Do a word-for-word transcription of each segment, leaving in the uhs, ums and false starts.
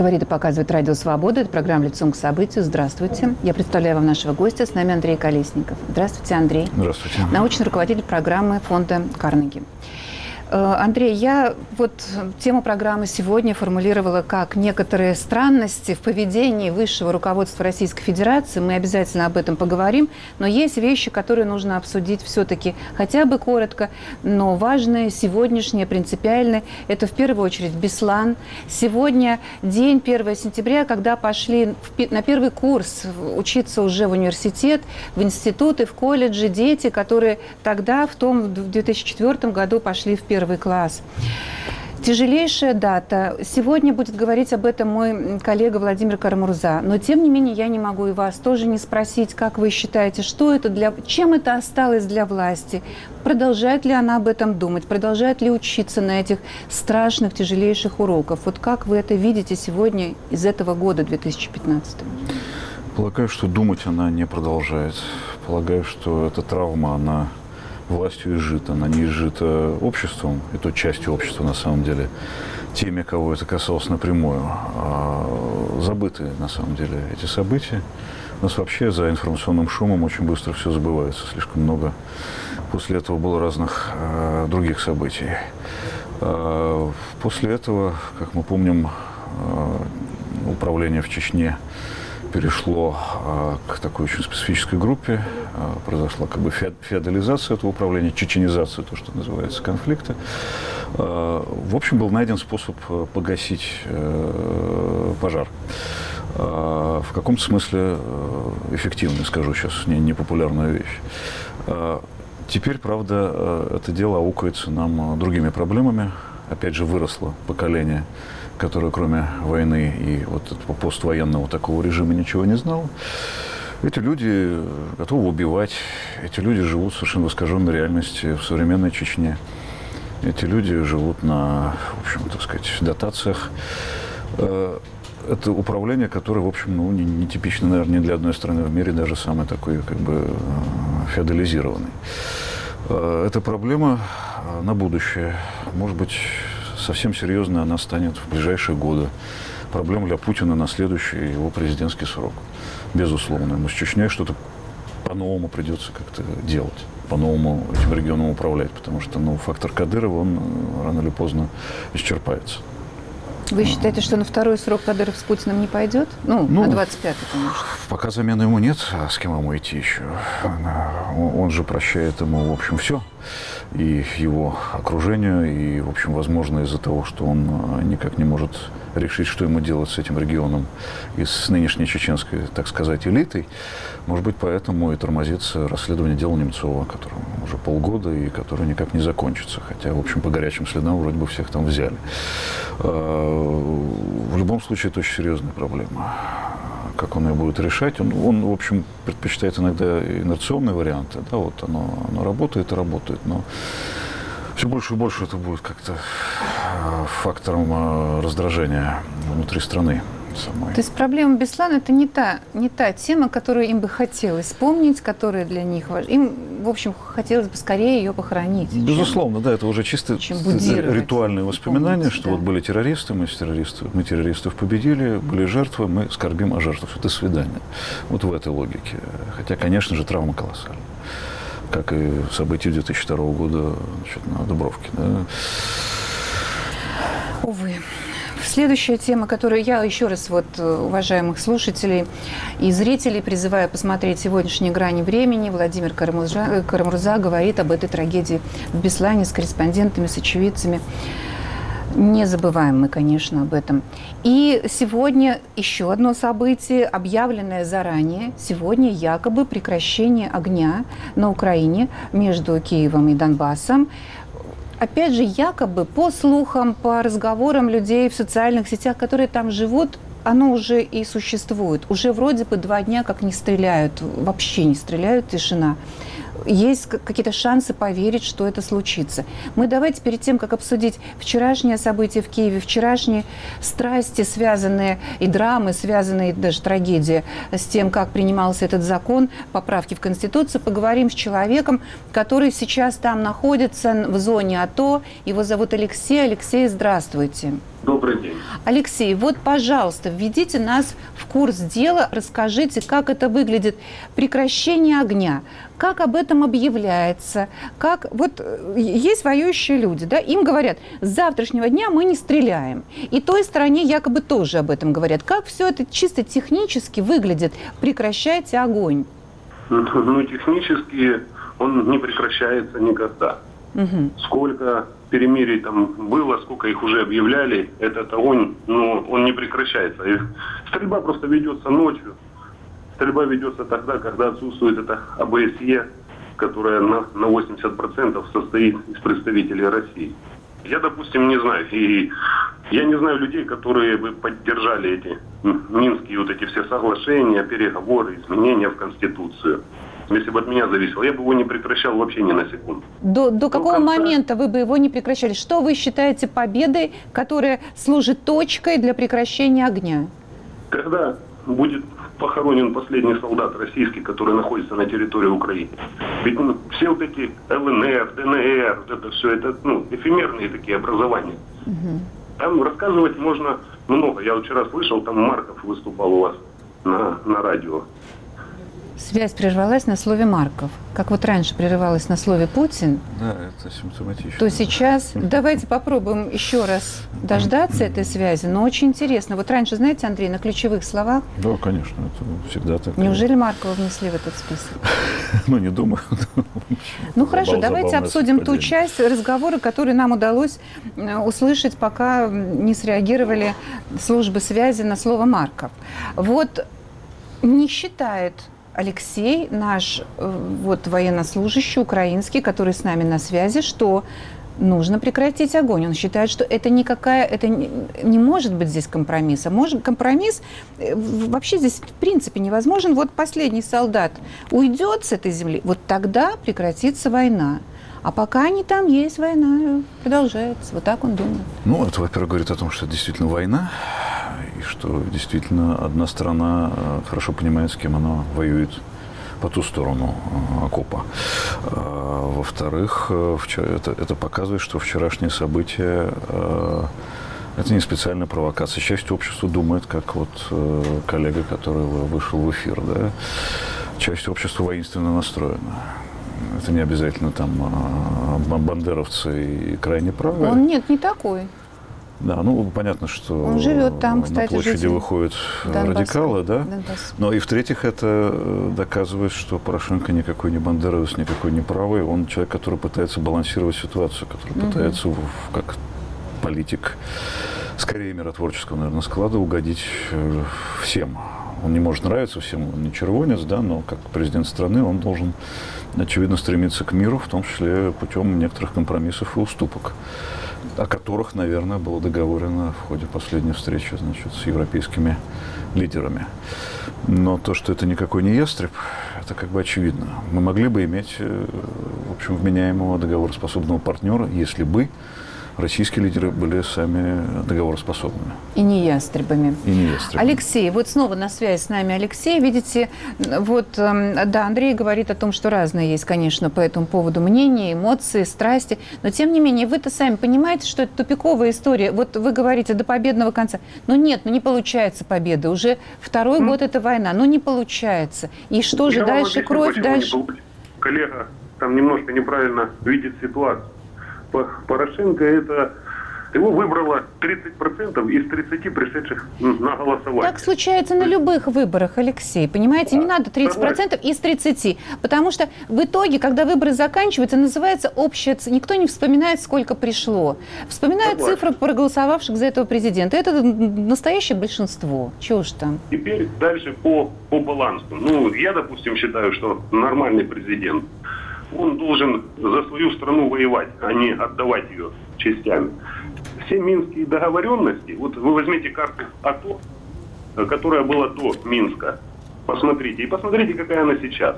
Говорит и показывает Радио Свобода. Это программа «Лицом к событию». Здравствуйте. Я представляю вам нашего гостя. С нами Андрей Колесников. Здравствуйте, Андрей. Здравствуйте. Научный руководитель программы фонда Карнеги. Андрей, я вот тему программы сегодня формулировала как некоторые странности в поведении высшего руководства Российской Федерации. Мы обязательно об этом поговорим. Но есть вещи, которые нужно обсудить все-таки хотя бы коротко, но важные, сегодняшние, принципиальные. Это в первую очередь Беслан. Сегодня день первого сентября, когда пошли на первый курс учиться уже в университет, в институты, в колледжи дети, которые тогда, в том в две тысячи четвёртом году пошли в первый Первый класс. Тяжелейшая дата. Сегодня будет говорить об этом мой коллега Владимир Карамурза. Но, тем не менее, я не могу и вас тоже не спросить, как вы считаете, что это для... чем это осталось для власти? Продолжает ли она об этом думать? Продолжает ли учиться на этих страшных, тяжелейших уроках? Вот как вы это видите сегодня из этого года, две тысячи пятнадцатого? Полагаю, что думать она не продолжает. Полагаю, что эта травма, она... властью изжита, она не изжита обществом, и той частью общества, на самом деле, теми, кого это касалось напрямую, а забыты, на самом деле, эти события. У нас вообще за информационным шумом очень быстро все забывается, слишком много. После этого было разных а, других событий. А, после этого, как мы помним, а, управление в Чечне перешло а, к такой очень специфической группе. А, произошла как бы феодализация этого управления, чеченизация, то, что называется, конфликта. А, в общем, был найден способ погасить а, пожар. А, в каком-то смысле эффективный, скажу сейчас, не, непопулярная вещь. А, теперь, правда, это дело аукается нам другими проблемами. Опять же, выросло поколение, которое кроме войны и вот этого поствоенного такого режима ничего не знало. Эти люди готовы убивать, эти люди живут в совершенно искаженной реальности в современной Чечне. Эти люди живут на, в общем, так сказать, дотациях. Это управление, которое, в общем, ну, не, не типично, наверное, ни для одной страны в мире, даже самый такой, как бы, феодализированный. Эта проблема на будущее, может быть, совсем серьезная она станет в ближайшие годы. Проблема для Путина на следующий его президентский срок. Безусловно. Ему с Чечней что-то по-новому придется как-то делать, по-новому этим регионом управлять, потому что ну, фактор Кадырова, он рано или поздно исчерпается. Вы считаете, что на второй срок Кадыров с Путиным не пойдет? Ну, ну на двадцать пятый, конечно. Пока замены ему нет, а с кем ему идти еще? Он же прощает ему, в общем, все. И его окружению, и, в общем, возможно, из-за того, что он никак не может решить, что ему делать с этим регионом и с нынешней чеченской, так сказать, элитой, может быть, поэтому и тормозится расследование дела Немцова, которому уже полгода и которое никак не закончится. Хотя, в общем, по горячим следам вроде бы всех там взяли. В любом случае, это очень серьезная проблема. Как он ее будет решать? Он, он в общем, предпочитает иногда инерционные варианты. Да, вот оно, оно работает и работает, но все больше и больше это будет как-то фактором раздражения внутри страны самой. То есть проблема Беслана – это не та, не та тема, которую им бы хотелось вспомнить, которая для них важна. Им, в общем, хотелось бы скорее ее похоронить. Безусловно, чем, да, это уже чисто ритуальные воспоминания, помнить, что да. Вот были террористы, мы террористов, мы террористов победили, были жертвы, мы скорбим о жертвах. До свидания. Вот в этой логике. Хотя, конечно же, травма колоссальная. Как и события две тысячи второго года, значит, на Дубровке. Да. Увы. Следующая тема, которую я еще раз вот уважаемых слушателей и зрителей призываю посмотреть сегодняшние «Грани времени». Владимир Карамурза, Карамурза говорит об этой трагедии в Беслане с корреспондентами, с очевидцами. Не забываем мы, конечно, об этом. И сегодня еще одно событие, объявленное заранее. Сегодня якобы прекращение огня на Украине между Киевом и Донбассом. Опять же, якобы, по слухам, по разговорам людей в социальных сетях, которые там живут, оно уже и существует. Уже вроде бы два дня как не стреляют, вообще не стреляют, тишина. Есть какие-то шансы поверить, что это случится. Мы давайте перед тем, как обсудить вчерашнее событие в Киеве, вчерашние страсти, связанные и драмы, связанные, даже трагедия с тем, как принимался этот закон, поправки в Конституцию, поговорим с человеком, который сейчас там находится в зоне АТО. Его зовут Алексей. Алексей, здравствуйте. Добрый день. Алексей, вот, пожалуйста, введите нас в курс дела, расскажите, как это выглядит, прекращение огня, как об этом объявляется, как, вот, есть воюющие люди, да, им говорят, с завтрашнего дня мы не стреляем, и той стороне якобы тоже об этом говорят. Как все это чисто технически выглядит, прекращайте огонь? Ну, технически он не прекращается никогда. Угу. Сколько перемирий там было, сколько их уже объявляли, этот огонь, ну, он не прекращается. И стрельба просто ведется ночью. Стрельба ведется тогда, когда отсутствует это ОБСЕ, которая на, на восемьдесят процентов состоит из представителей России. Я, допустим, не знаю, и я не знаю людей, которые бы поддержали эти минские вот эти все соглашения, переговоры, изменения в Конституцию. Если бы от меня зависело, я бы его не прекращал вообще ни на секунду. До, до какого конца... момента вы бы его не прекращали? Что вы считаете победой, которая служит точкой для прекращения огня? Когда будет похоронен последний солдат российский, который находится на территории Украины. Ведь ну, все вот эти ЛНР, ДНР, вот это все, это ну, эфемерные такие образования. Угу. Там рассказывать можно много. Я вчера слышал, там Марков выступал у вас на, на радио. Связь прервалась на слове Марков. Как вот раньше прерывалась на слове Путин, да, это симптоматично. То сейчас давайте попробуем еще раз дождаться этой связи. Но очень интересно. Вот раньше, знаете, Андрей, на ключевых словах... Да, конечно, это всегда так. Неужели Маркова внесли в этот список? Ну, не думаю. Ну, хорошо, давайте обсудим ту часть разговора, которую нам удалось услышать, пока не среагировали службы связи на слово Марков. Вот не считает Алексей, наш вот, военнослужащий украинский, который с нами на связи, что нужно прекратить огонь. Он считает, что это никакая, это не, не может быть здесь компромисса. Может, компромисс вообще здесь в принципе невозможен. Вот последний солдат уйдет с этой земли, вот тогда прекратится война. А пока они там есть, война продолжается. Вот так он думает. Ну, это, во-первых, говорит о том, что это действительно война, и что действительно одна страна хорошо понимает, с кем она воюет по ту сторону окопа. Во-вторых, это, это показывает, что вчерашние события – это не специальная провокация. Часть общества думает, как вот коллега, который вышел в эфир, да? Часть общества воинственно настроена. Это не обязательно там бандеровцы и крайне правые. Он нет, не такой. Да, ну понятно, что он живет там, кстати, на площади житель выходят Донбасса. Радикалы, да? Донбасс. Но и в-третьих, это доказывает, что Порошенко никакой не бандеровец, никакой не правый. Он человек, который пытается балансировать ситуацию, который угу. пытается, как политик, скорее миротворческого, наверное, склада, угодить всем. Он не может нравиться всем, он не червонец, да, но как президент страны он должен, очевидно, стремиться к миру, в том числе путем некоторых компромиссов и уступок, о которых, наверное, было договорено в ходе последней встречи, значит, с европейскими лидерами. Но то, что это никакой не ястреб, это как бы очевидно. Мы могли бы иметь, в общем, вменяемого договороспособного партнера, если бы российские лидеры были сами договороспособными. И не ястребами. И не ястребами. Алексей, вот снова на связи с нами Алексей. Видите, вот, да, Андрей говорит о том, что разные есть, конечно, по этому поводу мнения, эмоции, страсти. Но, тем не менее, вы-то сами понимаете, что это тупиковая история. Вот вы говорите до победного конца. Ну нет, ну не получается победа. Уже второй mm. год это война. Ну не получается. И что же, Я дальше кровь, дальше... Коллега там немножко неправильно видит ситуацию. Порошенко это его выбрало тридцать процентов из тридцати пришедших на голосование. Так случается на любых выборах, Алексей. Понимаете, не надо тридцать процентов из тридцати. Потому что в итоге, когда выборы заканчиваются, называется общая цифра. Никто не вспоминает, сколько пришло. Вспоминают Согласен. Цифры проголосовавших за этого президента. Это настоящее большинство. Чего ж там? Теперь дальше по, по балансу. Ну, я, допустим, считаю, что нормальный президент, он должен за свою страну воевать, а не отдавать ее частями. Все минские договоренности, вот вы возьмите карту АТО, которая была до Минска, посмотрите, и посмотрите, какая она сейчас.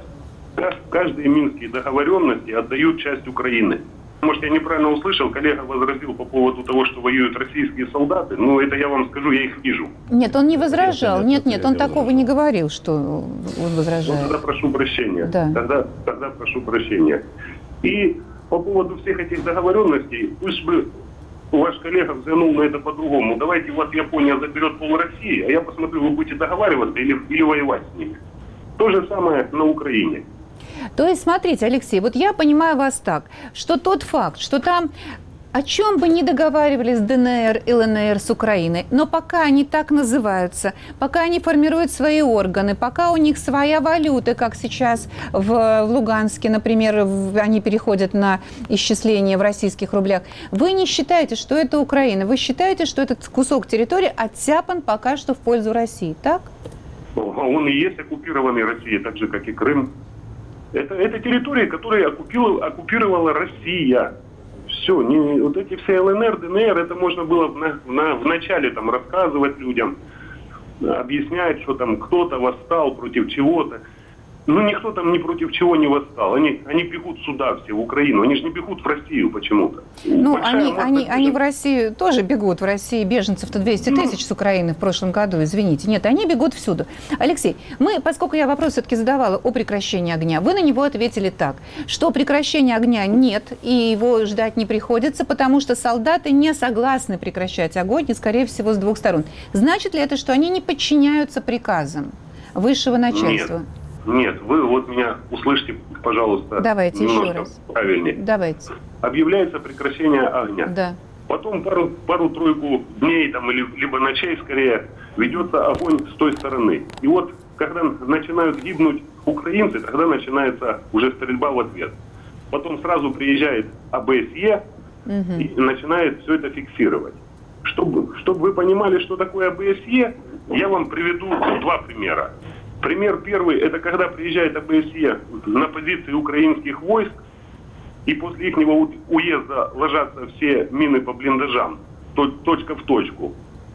Каждые минские договоренности отдают часть Украины. Может, я неправильно услышал, коллега возразил по поводу того, что воюют российские солдаты. Ну, это я вам скажу, я их вижу. Нет, он не возражал. Нет, нет, нет он такого возражал. Не говорил, что он возражает. Ну, тогда прошу прощения. Да. Тогда, тогда прошу прощения. И по поводу всех этих договоренностей, пусть бы ваш коллега взглянул на это по-другому. Давайте вот Япония заберет пол России, а я посмотрю, вы будете договариваться или, или воевать с ними. То же самое на Украине. То есть, смотрите, Алексей, вот я понимаю вас так, что тот факт, что там о чем бы ни договаривались ДНР и ЛНР с Украиной, но пока они так называются, пока они формируют свои органы, пока у них своя валюта, как сейчас в Луганске, например, они переходят на исчисление в российских рублях, вы не считаете, что это Украина? Вы считаете, что этот кусок территории оттяпан пока что в пользу России, так? Он и есть оккупированный Россией, так же, как и Крым. Это, это территории, которые оккупировала, оккупировала Россия. Все, не, вот эти все ЛНР, ДНР, это можно было на, на, в начале там рассказывать людям, объяснять, что там кто-то восстал против чего-то. Ну, никто там ни против чего не восстал. Они, они бегут сюда все, в Украину. Они же не бегут в Россию почему-то. Ну, они, они, они в Россию тоже бегут. В России беженцев-то двести тысяч с Украины в прошлом году, извините. Нет, они бегут всюду. Алексей, мы, поскольку я вопрос все-таки задавала о прекращении огня, вы на него ответили так, что прекращения огня нет, и его ждать не приходится, потому что солдаты не согласны прекращать огонь, и, скорее всего, с двух сторон. Значит ли это, что они не подчиняются приказам высшего начальства? Нет. Нет, вы вот меня услышьте, пожалуйста, давайте немножко еще раз. Правильнее. Давайте. Объявляется прекращение огня. Да. Потом пару, пару-тройку дней, там, или, либо ночей скорее, ведется огонь с той стороны. И вот, когда начинают гибнуть украинцы, тогда начинается уже стрельба в ответ. Потом сразу приезжает АБСЕ угу. и начинает все это фиксировать. Чтобы, чтобы вы понимали, что такое АБСЕ, я вам приведу два примера. Пример первый, это когда приезжает АБСЕ на позиции украинских войск, и после их уезда ложатся все мины по блиндажам, точка в точку.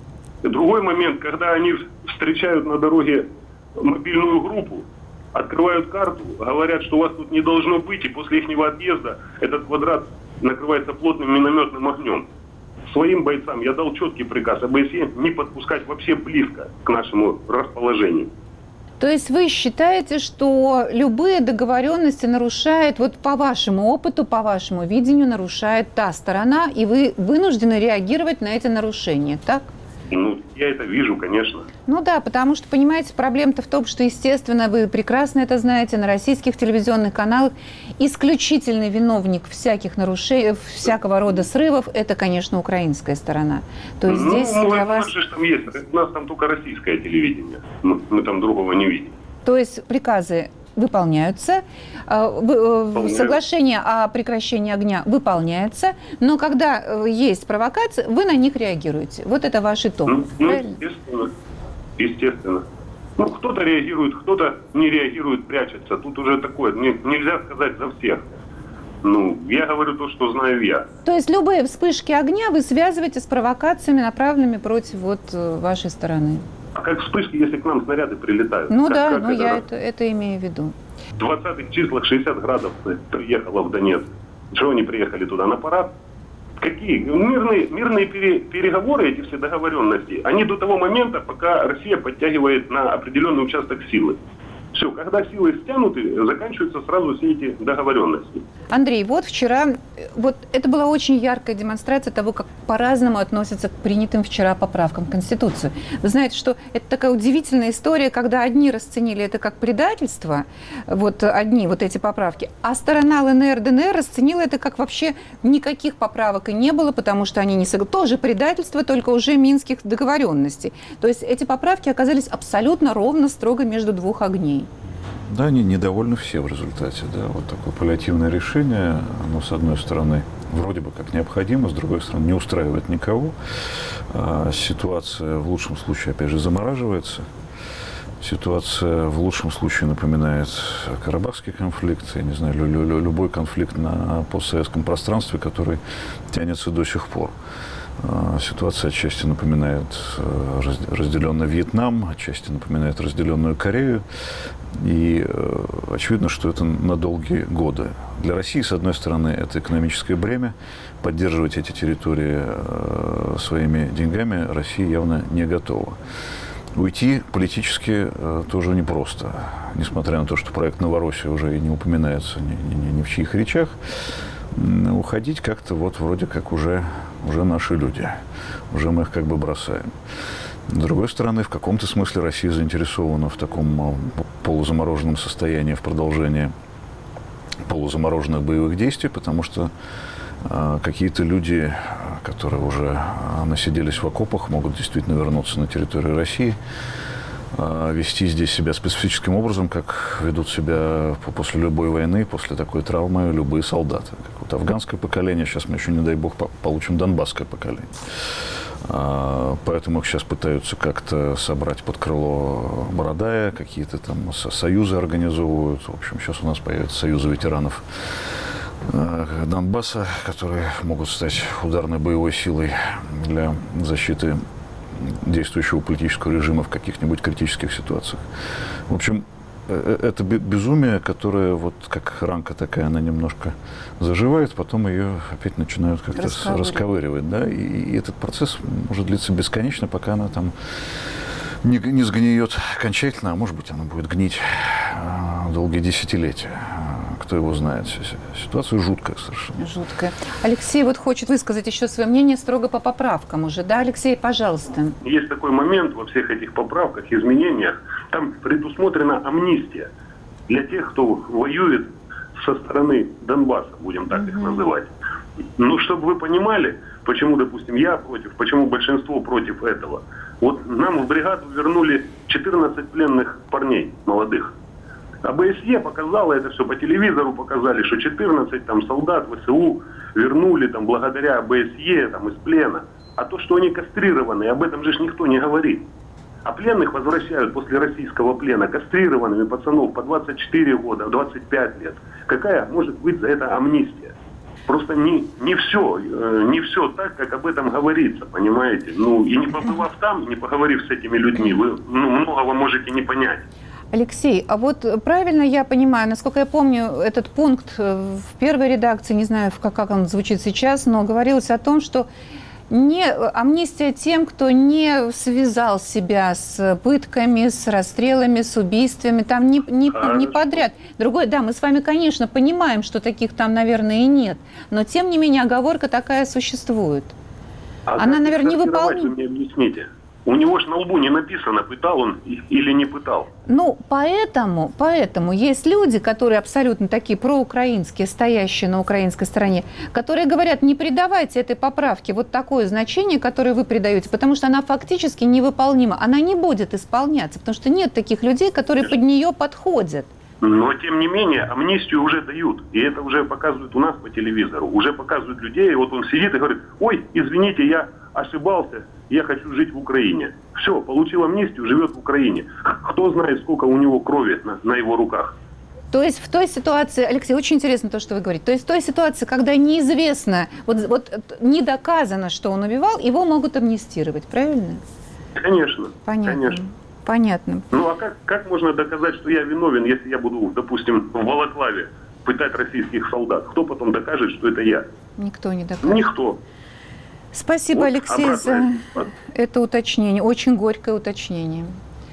Другой момент, когда они встречают на дороге мобильную группу, открывают карту, говорят, что у вас тут не должно быть, и после их отъезда этот квадрат накрывается плотным минометным огнем. Своим бойцам я дал четкий приказ АБСЕ не подпускать вообще близко к нашему расположению. То есть вы считаете, что любые договоренности нарушает, вот по вашему опыту, по вашему видению, нарушает та сторона, и вы вынуждены реагировать на эти нарушения, так? Ну, я это вижу, конечно. Ну да, потому что, понимаете, проблема-то в том, что, естественно, вы прекрасно это знаете, на российских телевизионных каналах исключительный виновник всяких нарушений, всякого рода срывов, это, конечно, украинская сторона. То есть ну, здесь ну, для у вас... нас же там есть, у нас там только российское телевидение, мы, мы там другого не видим. То есть приказы выполняются, Выполняют. Соглашение о прекращении огня выполняется, но когда есть провокации, вы на них реагируете. Вот это ваш итог. Ну, ну естественно. Естественно. Ну, кто-то реагирует, кто-то не реагирует, прячется. Тут уже такое, нельзя сказать за всех. Ну, я говорю то, что знаю я. То есть любые вспышки огня вы связываете с провокациями, направленными против вот вашей стороны? А как вспышки, если к нам снаряды прилетают? Ну как, да, как ну это я раз? это, это имею в виду. В двадцатых числах шестьдесят градусов приехала в Донецк. Чего они приехали туда? На парад? Какие? Мирные, мирные пере, переговоры, эти все договоренности, они до того момента, пока Россия подтягивает на определенный участок силы. Все, когда силы стянуты, заканчиваются сразу все эти договоренности. Андрей, вот вчера, вот это была очень яркая демонстрация того, как по-разному относятся к принятым вчера поправкам в Конституцию. Вы знаете, что это такая удивительная история, когда одни расценили это как предательство, вот одни вот эти поправки, а сторона ЛНР, ДНР расценила это как вообще никаких поправок и не было, потому что они не согласны. Тоже предательство, только уже минских договоренностей. То есть эти поправки оказались абсолютно ровно, строго между двух огней. Да, они недовольны все в результате. Да. Вот такое паллиативное решение, оно, с одной стороны, вроде бы как необходимо, с другой стороны, не устраивает никого. А ситуация в лучшем случае, опять же, замораживается. Ситуация в лучшем случае напоминает Карабахский конфликт, я не знаю, любой конфликт на постсоветском пространстве, который тянется до сих пор. Ситуация отчасти напоминает разделенный Вьетнам, отчасти напоминает разделенную Корею. И очевидно, что это на долгие годы. Для России, с одной стороны, это экономическое бремя. Поддерживать эти территории своими деньгами Россия явно не готова. Уйти политически тоже непросто. Несмотря на то, что проект Новороссия уже и не упоминается ни, ни, ни в чьих речах, уходить как-то вот вроде как уже уже наши люди, уже мы их как бы бросаем. С другой стороны, в каком-то смысле Россия заинтересована в таком полузамороженном состоянии, в продолжении полузамороженных боевых действий, потому что э, какие-то люди, которые уже насиделись в окопах, могут действительно вернуться на территорию России, э, вести здесь себя специфическим образом, как ведут себя после любой войны, после такой травмы любые солдаты. Как вот афганское поколение, сейчас мы еще, не дай бог, получим донбасское поколение. Поэтому их сейчас пытаются как-то собрать под крыло Бородая, какие-то там союзы организовывают. В общем, сейчас у нас появятся союзы ветеранов Донбасса, которые могут стать ударной боевой силой для защиты действующего политического режима в каких-нибудь критических ситуациях. В общем, это безумие, которое вот как ранка такая, она немножко заживает, потом ее опять начинают как-то расковыривать, расковыривать, да, и, и этот процесс может длиться бесконечно, пока она там не, не сгниет окончательно, а может быть, она будет гнить э, долгие десятилетия. Кто его знает. Ситуация жуткая совершенно. Жуткая. Алексей вот хочет высказать еще свое мнение строго по поправкам уже. Да, Алексей, пожалуйста. Есть такой момент во всех этих поправках, изменениях. Там предусмотрена амнистия для тех, кто воюет со стороны Донбасса, будем так их называть. Ну, чтобы вы понимали, почему, допустим, я против, почему большинство против этого. Вот нам в бригаду вернули четырнадцать пленных парней молодых. А ОБСЕ показало это все, по телевизору показали, что четырнадцать там солдат ВСУ вернули там благодаря ОБСЕ там из плена. А то, что они кастрированы, об этом же никто не говорит. А пленных возвращают после российского плена кастрированными пацанов по двадцать четыре года, двадцать пять лет. Какая может быть за это амнистия? Просто не, не все, не все так, как об этом говорится, понимаете? Ну, и не побывав там, не поговорив с этими людьми, вы ну, многого можете не понять. Алексей, а вот правильно я понимаю, насколько я помню, этот пункт в первой редакции, не знаю, как, как он звучит сейчас, но говорилось о том, что не амнистия тем, кто не связал себя с пытками, с расстрелами, с убийствами, там не, не, не подряд. Другое, да, мы с вами, конечно, понимаем, что таких там, наверное, и нет, но тем не менее оговорка такая существует. А она, наверное, невыполнима. Вы мне объясните. У него же на лбу не написано, пытал он или не пытал. Ну, поэтому, поэтому есть люди, которые абсолютно такие проукраинские, стоящие на украинской стороне, которые говорят, не придавайте этой поправке вот такое значение, которое вы придаете, потому что она фактически невыполнима. Она не будет исполняться, потому что нет таких людей, которые под нее подходят. Но, тем не менее, амнистию уже дают. И это уже показывают у нас по телевизору. Уже показывают людей, и вот он сидит и говорит, ой, извините, я ошибался, я хочу жить в Украине. Все, получил амнистию, живет в Украине. Кто знает, сколько у него крови на, на его руках. То есть в той ситуации, Алексей, очень интересно то, что вы говорите, то есть в той ситуации, когда неизвестно, вот, вот не доказано, что он убивал, его могут амнистировать, правильно? Конечно. Понятно. Конечно. Понятно. Ну а как, как можно доказать, что я виновен, если я буду, допустим, в Балаклаве пытать российских солдат? Кто потом докажет, что это я? Никто не докажет. Никто. Спасибо, вот, Алексей, обратно. за это уточнение. Очень горькое уточнение.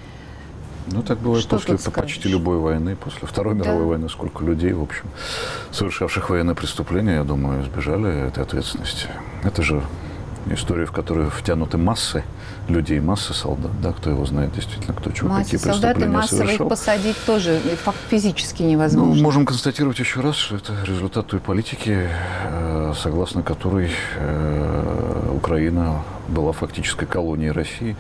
Ну, так бывает что после почти любой войны, после Второй да. мировой войны. Сколько людей, в общем, совершавших военные преступления, я думаю, избежали этой ответственности. Это же история, в которую втянуты массы людей, массы солдат, да, кто его знает действительно, кто чего, массы какие солдат преступления и массово совершал. Их посадить тоже физически невозможно. Ну, можем констатировать еще раз, что это результат той политики, согласно которой Украина была фактической колонией России.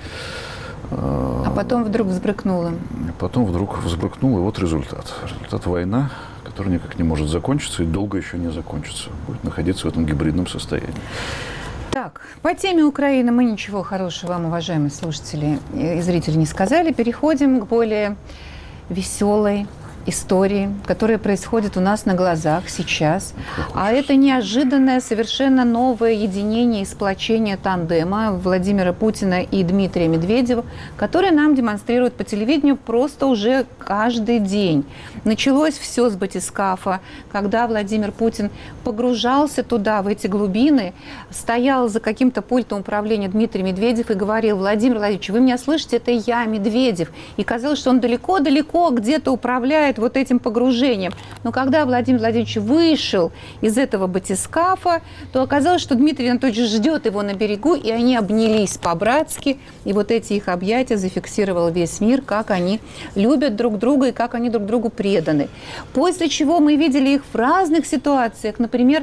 А потом вдруг взбрыкнула. Потом вдруг взбрыкнула, и вот результат. Результат война, которая никак не может закончиться и долго еще не закончится. Будет находиться в этом гибридном состоянии. Так, по теме Украины мы ничего хорошего вам, уважаемые слушатели и зрители, не сказали. Переходим к более веселой истории, которая происходит у нас на глазах сейчас. А это неожиданное, совершенно новое единение и сплочение тандема Владимира Путина и Дмитрия Медведева, которое нам демонстрируют по телевидению просто уже каждый день. Началось все с батискафа, когда Владимир Путин погружался туда, в эти глубины, стоял за каким-то пультом управления Дмитрий Медведев и говорил: Владимир Владимирович, вы меня слышите? Это я, Медведев. И казалось, что он далеко-далеко где-то управляет вот этим погружением. Но когда Владимир Владимирович вышел из этого батискафа, то оказалось, что Дмитрий Анатольевич ждет его на берегу, и они обнялись по-братски. И вот эти их объятия зафиксировал весь мир, как они любят друг друга и как они друг другу преданы. После чего мы видели их в разных ситуациях. Например,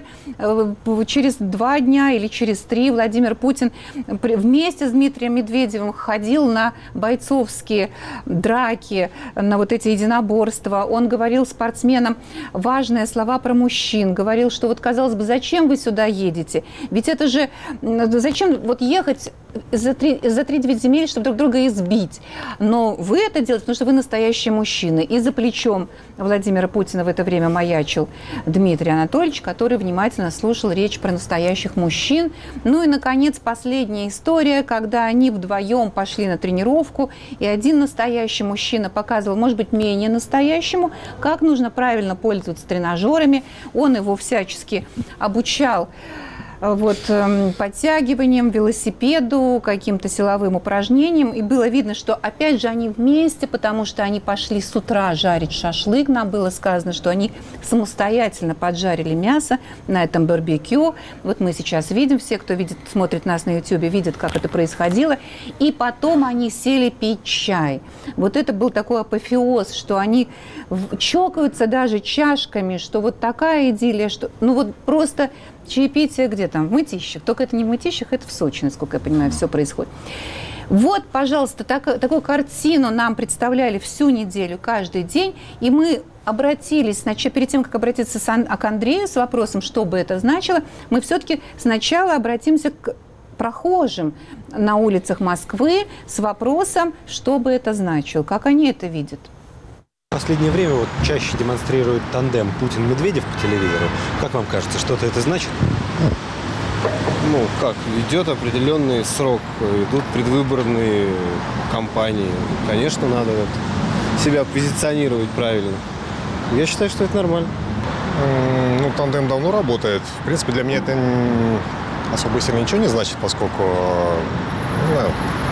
через два дня или через три Владимир Путин вместе с Дмитрием Медведевым ходил на бойцовские драки, на вот эти единоборства. Он говорил спортсменам важные слова про мужчин. Говорил, что вот, казалось бы, зачем вы сюда едете? Ведь это же... Зачем вот ехать за три, за три девять земель, чтобы друг друга избить? Но вы это делаете, потому что вы настоящие мужчины. И за плечом Владимира Путина в это время маячил Дмитрий Анатольевич, который внимательно слушал речь про настоящих мужчин. Ну и, наконец, последняя история, когда они вдвоем пошли на тренировку, и один настоящий мужчина показывал, может быть, менее настоящему, как нужно правильно пользоваться тренажерами. Он его всячески обучал вот, подтягиванием, велосипеду, каким-то силовым упражнением. И было видно, что опять же они вместе, потому что они пошли с утра жарить шашлык. Нам было сказано, что они самостоятельно поджарили мясо на этом барбекю. Вот мы сейчас видим, все, кто видит, смотрит нас на ютубе, видят, как это происходило. И потом они сели пить чай. Вот это был такой апофеоз, что они чокаются даже чашками, что вот такая идиллия, что ну вот просто... Чаепитие где там? В Мытищах. Только это не в Мытищах, это в Сочи, насколько я понимаю, все происходит. Вот, пожалуйста, так, такую картину нам представляли всю неделю, каждый день. И мы обратились, значит, перед тем, как обратиться к Андрею с вопросом, что бы это значило, мы все-таки сначала обратимся к прохожим на улицах Москвы с вопросом, что бы это значило, как они это видят. В последнее время вот чаще демонстрируют тандем Путин-Медведев по телевизору. Как вам кажется, что-то это значит? Ну, как, идет определенный срок, идут предвыборные кампании. Конечно, надо вот себя позиционировать правильно. Я считаю, что это нормально. Ну, тандем давно работает. В принципе, для меня это особо сильно ничего не значит, поскольку, не знаю,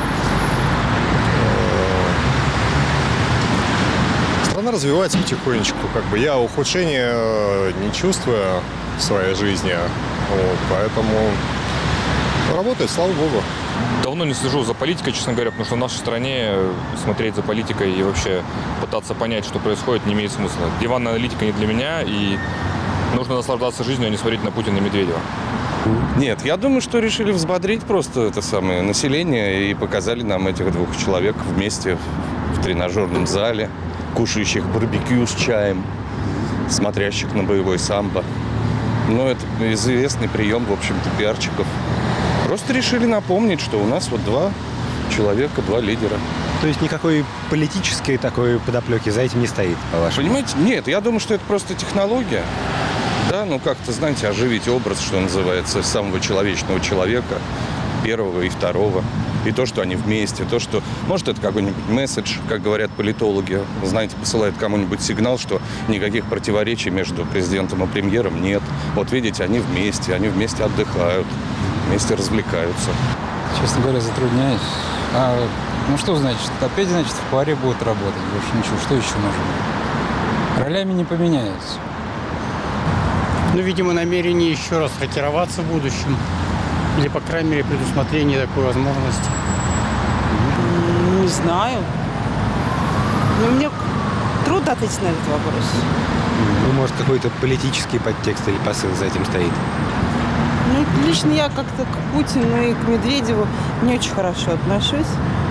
страна развивается потихонечку. Как бы я ухудшения не чувствую в своей жизни. Вот, поэтому работает, слава богу. Давно не слежу за политикой, честно говоря, потому что в нашей стране смотреть за политикой и вообще пытаться понять, что происходит, не имеет смысла. Диванная аналитика не для меня, и нужно наслаждаться жизнью, а не смотреть на Путина и Медведева. Нет, я думаю, что решили взбодрить просто это самое население и показали нам этих двух человек вместе в тренажерном зале, кушающих барбекю с чаем, смотрящих на боевой самбо. Ну, это известный прием, в общем-то, пиарчиков. Просто решили напомнить, что у нас вот два человека, два лидера. То есть никакой политической такой подоплеки за этим не стоит, по-вашему? Понимаете? Нет, я думаю, что это просто технология. Да, ну как-то, знаете, оживить образ, что называется, самого человечного человека, первого и второго. И то, что они вместе, то, что... Может, это какой-нибудь месседж, как говорят политологи. Знаете, посылает кому-нибудь сигнал, что никаких противоречий между президентом и премьером нет. Вот видите, они вместе, они вместе отдыхают, вместе развлекаются. Честно говоря, затрудняюсь. А, ну что значит? Опять, значит, в паре будут работать. Больше ничего. Что еще нужно? Ролями не поменяются. Ну, видимо, намерение еще раз ротироваться в будущем. Или, по крайней мере, предусмотрение такой возможности. Не знаю. Но мне трудно ответить на этот вопрос. Ну, может, какой-то политический подтекст или посыл за этим стоит? Ну, лично я как-то к Путину и к Медведеву не очень хорошо отношусь.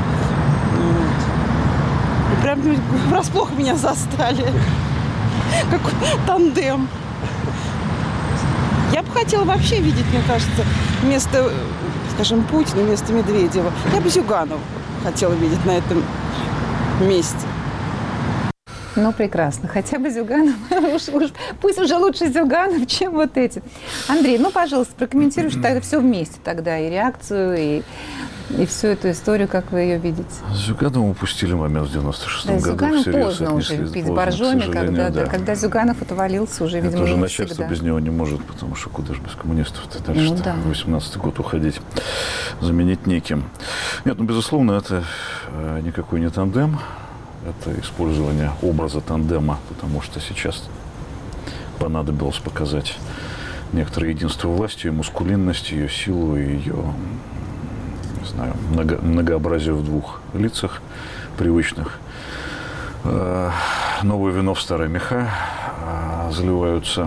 Вот. И прям врасплох меня застали. Какой тандем. Я бы хотела вообще видеть, мне кажется, вместо, скажем, Путина, вместо Медведева. Я бы Зюганова хотела видеть на этом месте. Ну, прекрасно. Хотя бы Зюганов. уж, уж, пусть уже лучше Зюганов, чем вот эти. Андрей, ну, пожалуйста, прокомментируйте тогда все вместе тогда. И реакцию, и, и всю эту историю, как вы ее видите. Зюганова упустили момент в девяносто шестом да, году. Зюганов поздно уже пить боржоми, когда, да. Да, когда Зюганов отвалился уже, видимо, это уже не начальство всегда. без него не может, потому что куда же без коммунистов-то дальше ну, да. восемнадцатый год уходить, заменить неким. Нет, ну, безусловно, это никакой не тандем. это использование образа тандема, потому что сейчас понадобилось показать некоторое единство власти, ее мускулинность, ее силу, ее, не знаю, много, многообразие в двух лицах привычных. Новое вино в старые меха заливаются.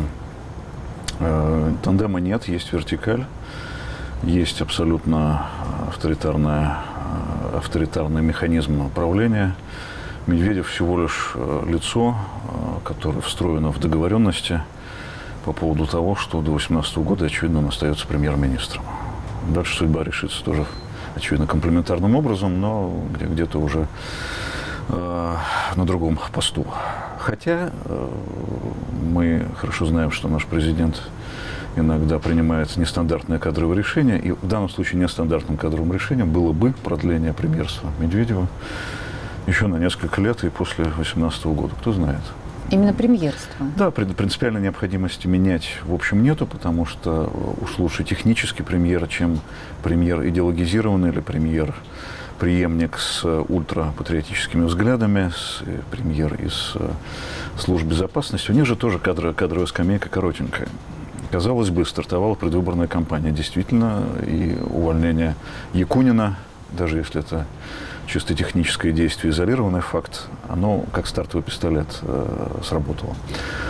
Тандема нет, есть вертикаль, есть абсолютно авторитарная, авторитарный механизм управления. Медведев всего лишь лицо, которое встроено в договоренности по поводу того, что до две тысячи восемнадцатого года, очевидно, он остается премьер-министром. Дальше судьба решится тоже, очевидно, комплементарным образом, но где- где-то уже э, на другом посту. Хотя э, мы хорошо знаем, что наш президент иногда принимает нестандартные кадровые решения, и в данном случае нестандартным кадровым решением было бы продление премьерства Медведева еще на несколько лет и после две тысячи восемнадцатого года. Кто знает? Именно премьерство. Да, принципиальной необходимости менять, в общем, нету, потому что уж лучше технический премьер, чем премьер идеологизированный или премьер преемник с ультрапатриотическими взглядами, с, премьер из служб безопасности. У них же тоже кадровая, кадровая скамейка коротенькая. Казалось бы, стартовала предвыборная кампания. Действительно, и увольнение Якунина, даже если это чисто техническое действие, изолированный факт, оно как стартовый пистолет э, сработало.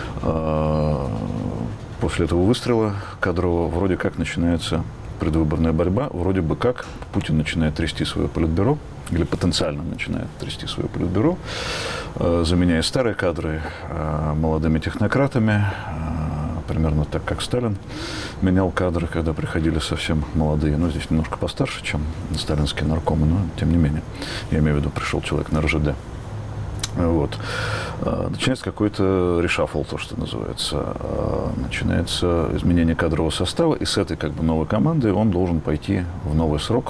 Э, после этого выстрела кадрового вроде как начинается предвыборная борьба, вроде бы как Путин начинает трясти свое политбюро, или потенциально начинает трясти свое политбюро, э, заменяя старые кадры э, молодыми технократами, э, примерно так, как Сталин менял кадры, когда приходили совсем молодые, ну, здесь немножко постарше, чем сталинские наркомы, но тем не менее. Я имею в виду, пришел человек на эр жэ дэ. Вот. Начинается какой-то решафл, то, что называется. Начинается изменение кадрового состава, и с этой как бы новой командой он должен пойти в новый срок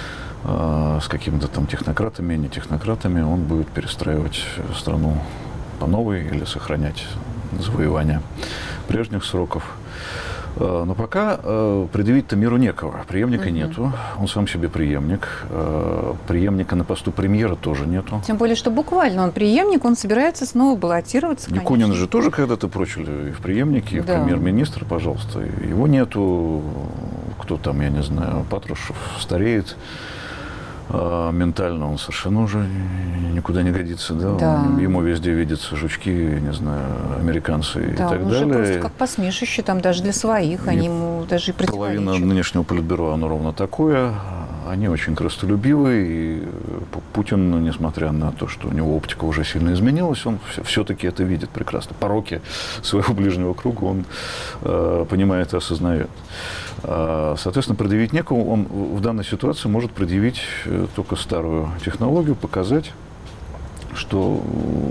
с какими-то там технократами, не технократами. Он будет перестраивать страну по новой или сохранять завоевания прежних сроков. Но пока э, предъявить-то миру некого. Преемника uh-huh. нету. Он сам себе преемник. Э, преемника на посту премьера тоже нету. Тем более, что буквально он преемник, он собирается снова баллотироваться. Якунина же тоже когда-то прочили и в преемнике, и в да. премьер-министр, пожалуйста. Его нету. Кто там, я не знаю, Патрушев стареет. Ментально он совершенно уже никуда не годится, да? Да. Он, ему везде видятся жучки, не знаю, американцы да, и так он далее. Уже просто как посмешище, там даже для своих, и они ему даже и противоречат. Половина нынешнего политбюро, оно ровно такое. Они очень крестолюбивы, и Путин, несмотря на то, что у него оптика уже сильно изменилась, он все-таки это видит прекрасно. Пороки своего ближнего круга он э, понимает и осознает. Соответственно, предъявить некому, он в данной ситуации может предъявить только старую технологию, показать, что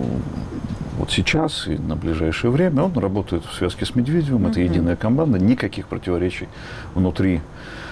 вот сейчас и на ближайшее время он работает в связке с Медведевым, mm-hmm. это единая команда, никаких противоречий внутри,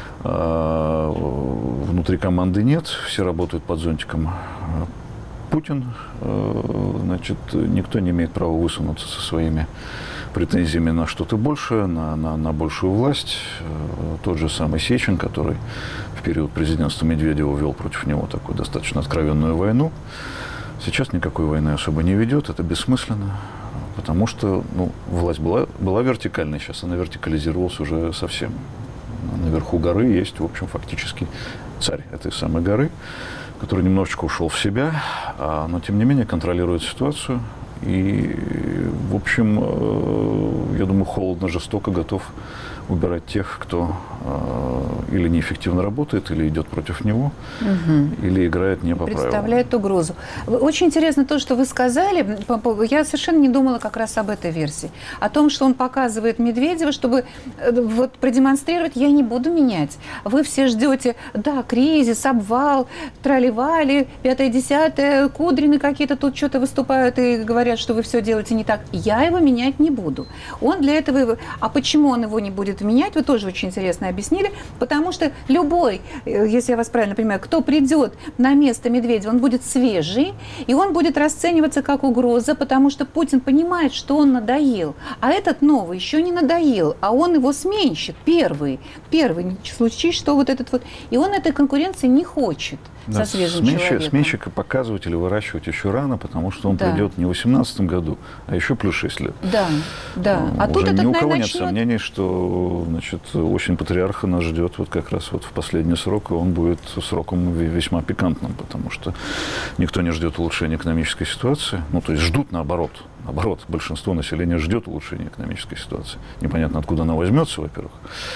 внутри команды нет, все работают под зонтиком Путин, значит, никто не имеет права высунуться со своими претензиями на что-то большее, на, на, на большую власть. Тот же самый Сечин, который в период президентства Медведева вел против него такую достаточно откровенную войну, сейчас никакой войны особо не ведет, это бессмысленно, потому что ну, власть была, была вертикальной, сейчас она вертикализировалась уже совсем. Наверху горы есть, в общем, фактически царь этой самой горы, который немножечко ушел в себя, но, тем не менее, контролирует ситуацию. И, в общем, я думаю, холодно, жестоко готов убирать тех, кто или неэффективно работает, или идет против него, угу. или играет не по правилам. Представляет угрозу. Очень интересно то, что вы сказали. Я совершенно не думала как раз об этой версии. О том, что он показывает Медведева, чтобы вот продемонстрировать, я не буду менять. Вы все ждете, да, кризис, обвал, трали-вали, пятое-десятое, Кудрины какие-то тут что-то выступают и говорят, что вы все делаете не так. Я его менять не буду. Он для этого... А почему он его не будет менять, вы тоже очень интересно объяснили, потому что любой, если я вас правильно понимаю, кто придет на место Медведева, он будет свежий, и он будет расцениваться как угроза, потому что Путин понимает, что он надоел, а этот новый еще не надоел, а он его сменщик, первый, первый, случись, что вот этот вот, и он этой конкуренции не хочет. да, со свежим сменщик, человеком. Сменщика показывать или выращивать еще рано, потому что он да. придет не в восемнадцатом году, а еще плюс шесть лет. Да, да. А Уже тут ни этот, у кого наверное, нет начнет... сомнений, что, значит, осень патриарха нас ждет вот как раз вот в последний срок, и он будет сроком весьма пикантным, потому что никто не ждет улучшения экономической ситуации. Ну, то есть ждут наоборот. Наоборот, большинство населения ждет улучшения экономической ситуации. Непонятно, откуда она возьмется, во-первых.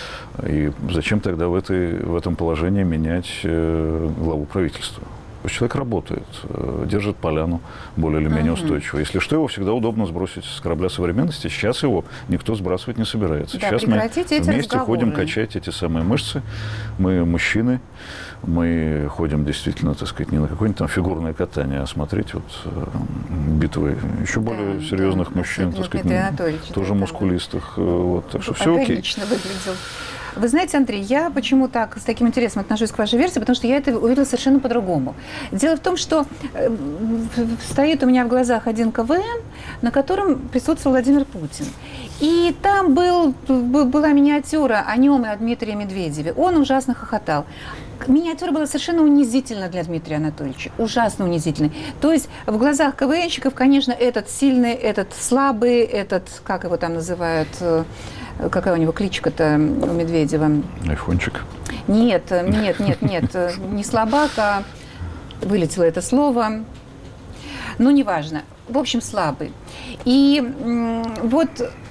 И зачем тогда в, этой, в этом положении менять э, главу правительства? Пусть человек работает, э, держит поляну более или менее uh-huh. устойчиво. Если что, его всегда удобно сбросить с корабля современности. Сейчас его никто сбрасывать не собирается. Да, сейчас мы вместе разговоры. ходим качать эти самые мышцы. Мы мужчины, мы ходим действительно, так сказать, не на какое-нибудь там фигурное катание, а смотреть вот э, битвы еще да, более серьезных да, мужчин, так сказать, тоже мускулистых. Вот, так что все окей. Выглядел. Вы знаете, Андрей, я почему так с таким интересом отношусь к вашей версии, потому что я это увидела совершенно по-другому. Дело в том, что э, стоит у меня в глазах один ка вэ эн, на котором присутствовал Владимир Путин. И там был, была миниатюра о нем и о Дмитрии Медведеве. Он ужасно хохотал. Миниатюра была совершенно унизительна для Дмитрия Анатольевича. Ужасно унизительной. То есть в глазах ка вэ энщиков, конечно, этот сильный, этот слабый, этот, как его там называют... Какая у него кличка-то у Медведева? Айфончик. Нет, нет, нет, нет, не слабак, а вылетело это слово. Ну, неважно. В общем, слабый. И вот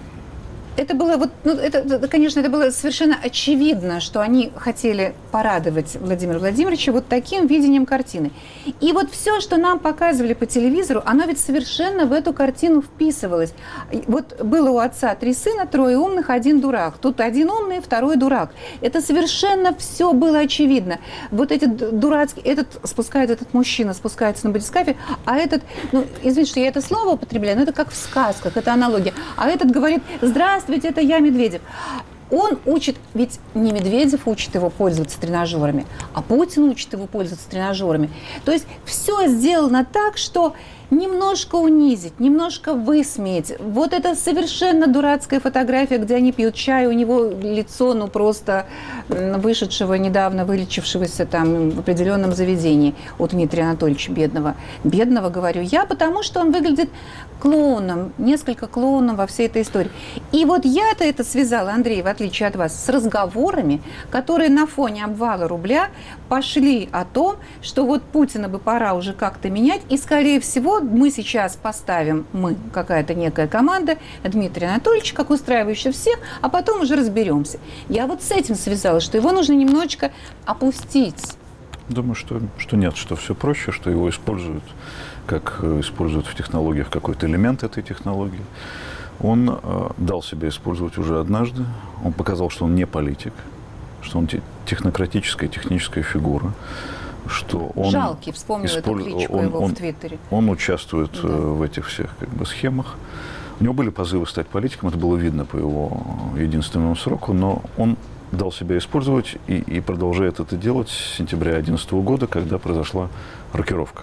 это было, вот, ну, это, конечно, это было совершенно очевидно, что они хотели порадовать Владимира Владимировича вот таким видением картины. И вот все, что нам показывали по телевизору, оно ведь совершенно в эту картину вписывалось. Вот было у отца три сына, трое умных, один дурак. Тут один умный, второй дурак. Это совершенно все было очевидно. Вот эти дурацкие, этот спускает, этот мужчина спускается на батискафе, а этот, ну, извините, что я это слово употребляю, но это как в сказках, это аналогия. А этот говорит: здравствуйте, это я, Медведев. Он учит, ведь не Медведев учит его пользоваться тренажерами, а Путин учит его пользоваться тренажерами. То есть все сделано так, что немножко унизить, немножко высмеять. Вот это совершенно дурацкая фотография, где они пьют чай, у него лицо, ну, просто вышедшего, недавно вылечившегося там в определенном заведении у Дмитрия Анатольевича, бедного. Бедного, говорю я, потому что он выглядит клоуном, несколько клоуном во всей этой истории. И вот я-то это связала, Андрей, в отличие от вас, с разговорами, которые на фоне обвала рубля пошли о том, что вот Путина бы пора уже как-то менять, и, скорее всего, мы сейчас поставим, мы, какая-то некая команда, Дмитрия Анатольевича, как устраивающая всех, а потом уже разберемся. Я вот с этим связала, что его нужно немножечко опустить. Думаю, что, что нет, что все проще, что его используют, как используют в технологиях какой-то элемент этой технологии. Он э, дал себя использовать уже однажды. Он показал, что он не политик, что он те, технократическая, техническая фигура. Что он Жалкий, вспомнил использ... эту кличку он, его он, в Твиттере. Он участвует да. в этих всех как бы, схемах. У него были позывы стать политиком, это было видно по его единственному сроку, но он дал себя использовать и, и продолжает это делать с сентября две тысячи одиннадцатого года, когда произошла рокировка.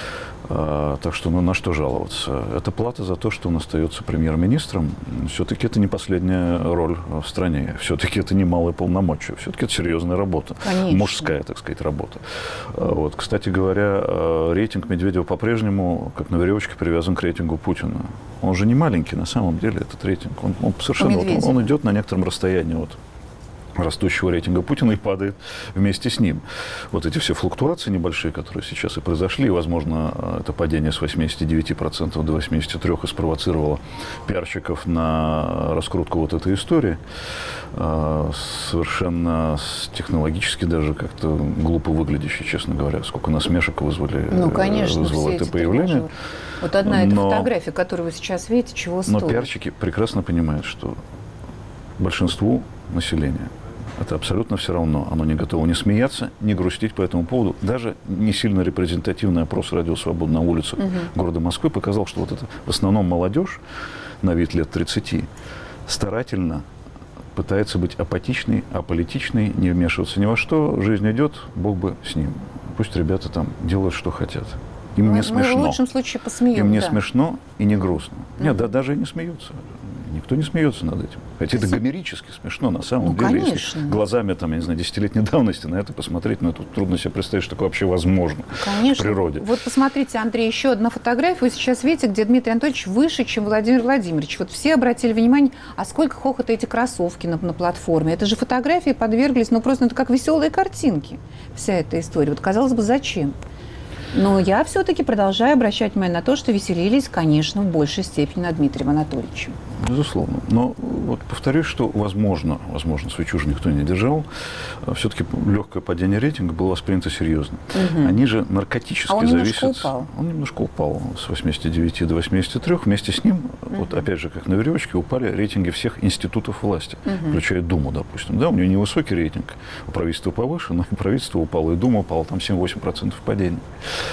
А, так что, ну, на что жаловаться? Это плата за то, что он остается премьер-министром. Все-таки это не последняя роль в стране. Все-таки это немалые полномочия. Все-таки это серьезная работа. Конечно. Мужская, так сказать, работа. Вот. Кстати говоря, рейтинг Медведева по-прежнему, как на веревочке, привязан к рейтингу Путина. Он же не маленький, на самом деле, этот рейтинг. Он, он совершенно... Вот, он, он идет на некотором расстоянии от растущего рейтинга Путина и падает вместе с ним. Вот эти все флуктуации небольшие, которые сейчас и произошли, и, возможно, это падение с восьмидесяти девяти процентов до восьмидесяти трёх процентов и спровоцировало пиарщиков на раскрутку вот этой истории. Совершенно технологически даже как-то глупо выглядящий, честно говоря. Сколько насмешек вызвали, ну, конечно, вызвало это появление. Вот одна эта но, фотография, которую вы сейчас видите, чего стоит. Но пиарщики прекрасно понимают, что большинству населения это абсолютно все равно. Оно не готово ни смеяться, ни грустить по этому поводу. Даже не сильно репрезентативный опрос «Радио Свобода» на улицах угу. города Москвы показал, что вот это в основном молодежь на вид лет тридцати старательно пытается быть апатичной, аполитичной, не вмешиваться ни во что. Жизнь идет, Бог бы с ним. Пусть ребята там делают, что хотят. Им мы, не смешно. Мы в лучшем случае посмеем. Им не да. смешно и не грустно. Нет, да, даже и не смеются. Никто не смеется над этим. Хотя это гомерически смешно, на самом ну, деле. Конечно. Если глазами, там, я не знаю, десятилетней давности на это посмотреть, но это трудно себе представить, что такое вообще возможно Конечно. в природе. Вот посмотрите, Андрей, еще одна фотография. Вы сейчас видите, где Дмитрий Анатольевич выше, чем Владимир Владимирович. Вот все обратили внимание, а сколько хохота эти кроссовки на, на платформе. Это же фотографии подверглись, ну просто ну, это как веселые картинки, вся эта история. Вот казалось бы, зачем? Но я все-таки продолжаю обращать внимание на то, что веселились, конечно, в большей степени над Дмитрием Анатольевичем. Безусловно. Но вот повторюсь, что возможно, возможно, свечу же никто не держал, все-таки легкое падение рейтинга было воспринято серьезно. Угу. Они же наркотически а он зависят. немножко упал. Он немножко упал с восьмидесяти девяти до восьмидесяти трёх. Вместе с ним, угу. вот опять же, как на веревочке, упали рейтинги всех институтов власти, угу. включая Думу, допустим. Да, у нее невысокий рейтинг, у правительства повыше, но и правительство упало, и Дума упала, там семь-восемь процентов падения.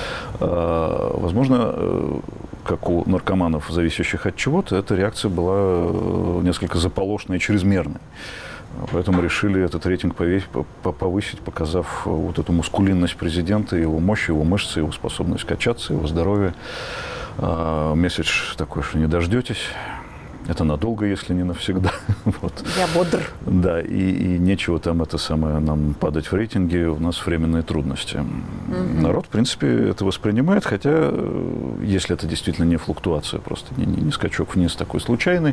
Возможно, как у наркоманов, зависящих от чего-то, эта реакция была несколько заполошной и чрезмерной. Поэтому решили этот рейтинг повысить, показав вот эту мускулинность президента, его мощь, его мышцы, его способность качаться, его здоровье. Месседж такой, что не дождетесь. Это надолго, если не навсегда. Вот. Я бодр. Да, и, и нечего там это самое нам падать в рейтинге, у нас временные трудности. Угу. Народ, в принципе, это воспринимает, хотя, если это действительно не флуктуация, просто не, не, не скачок вниз такой случайный,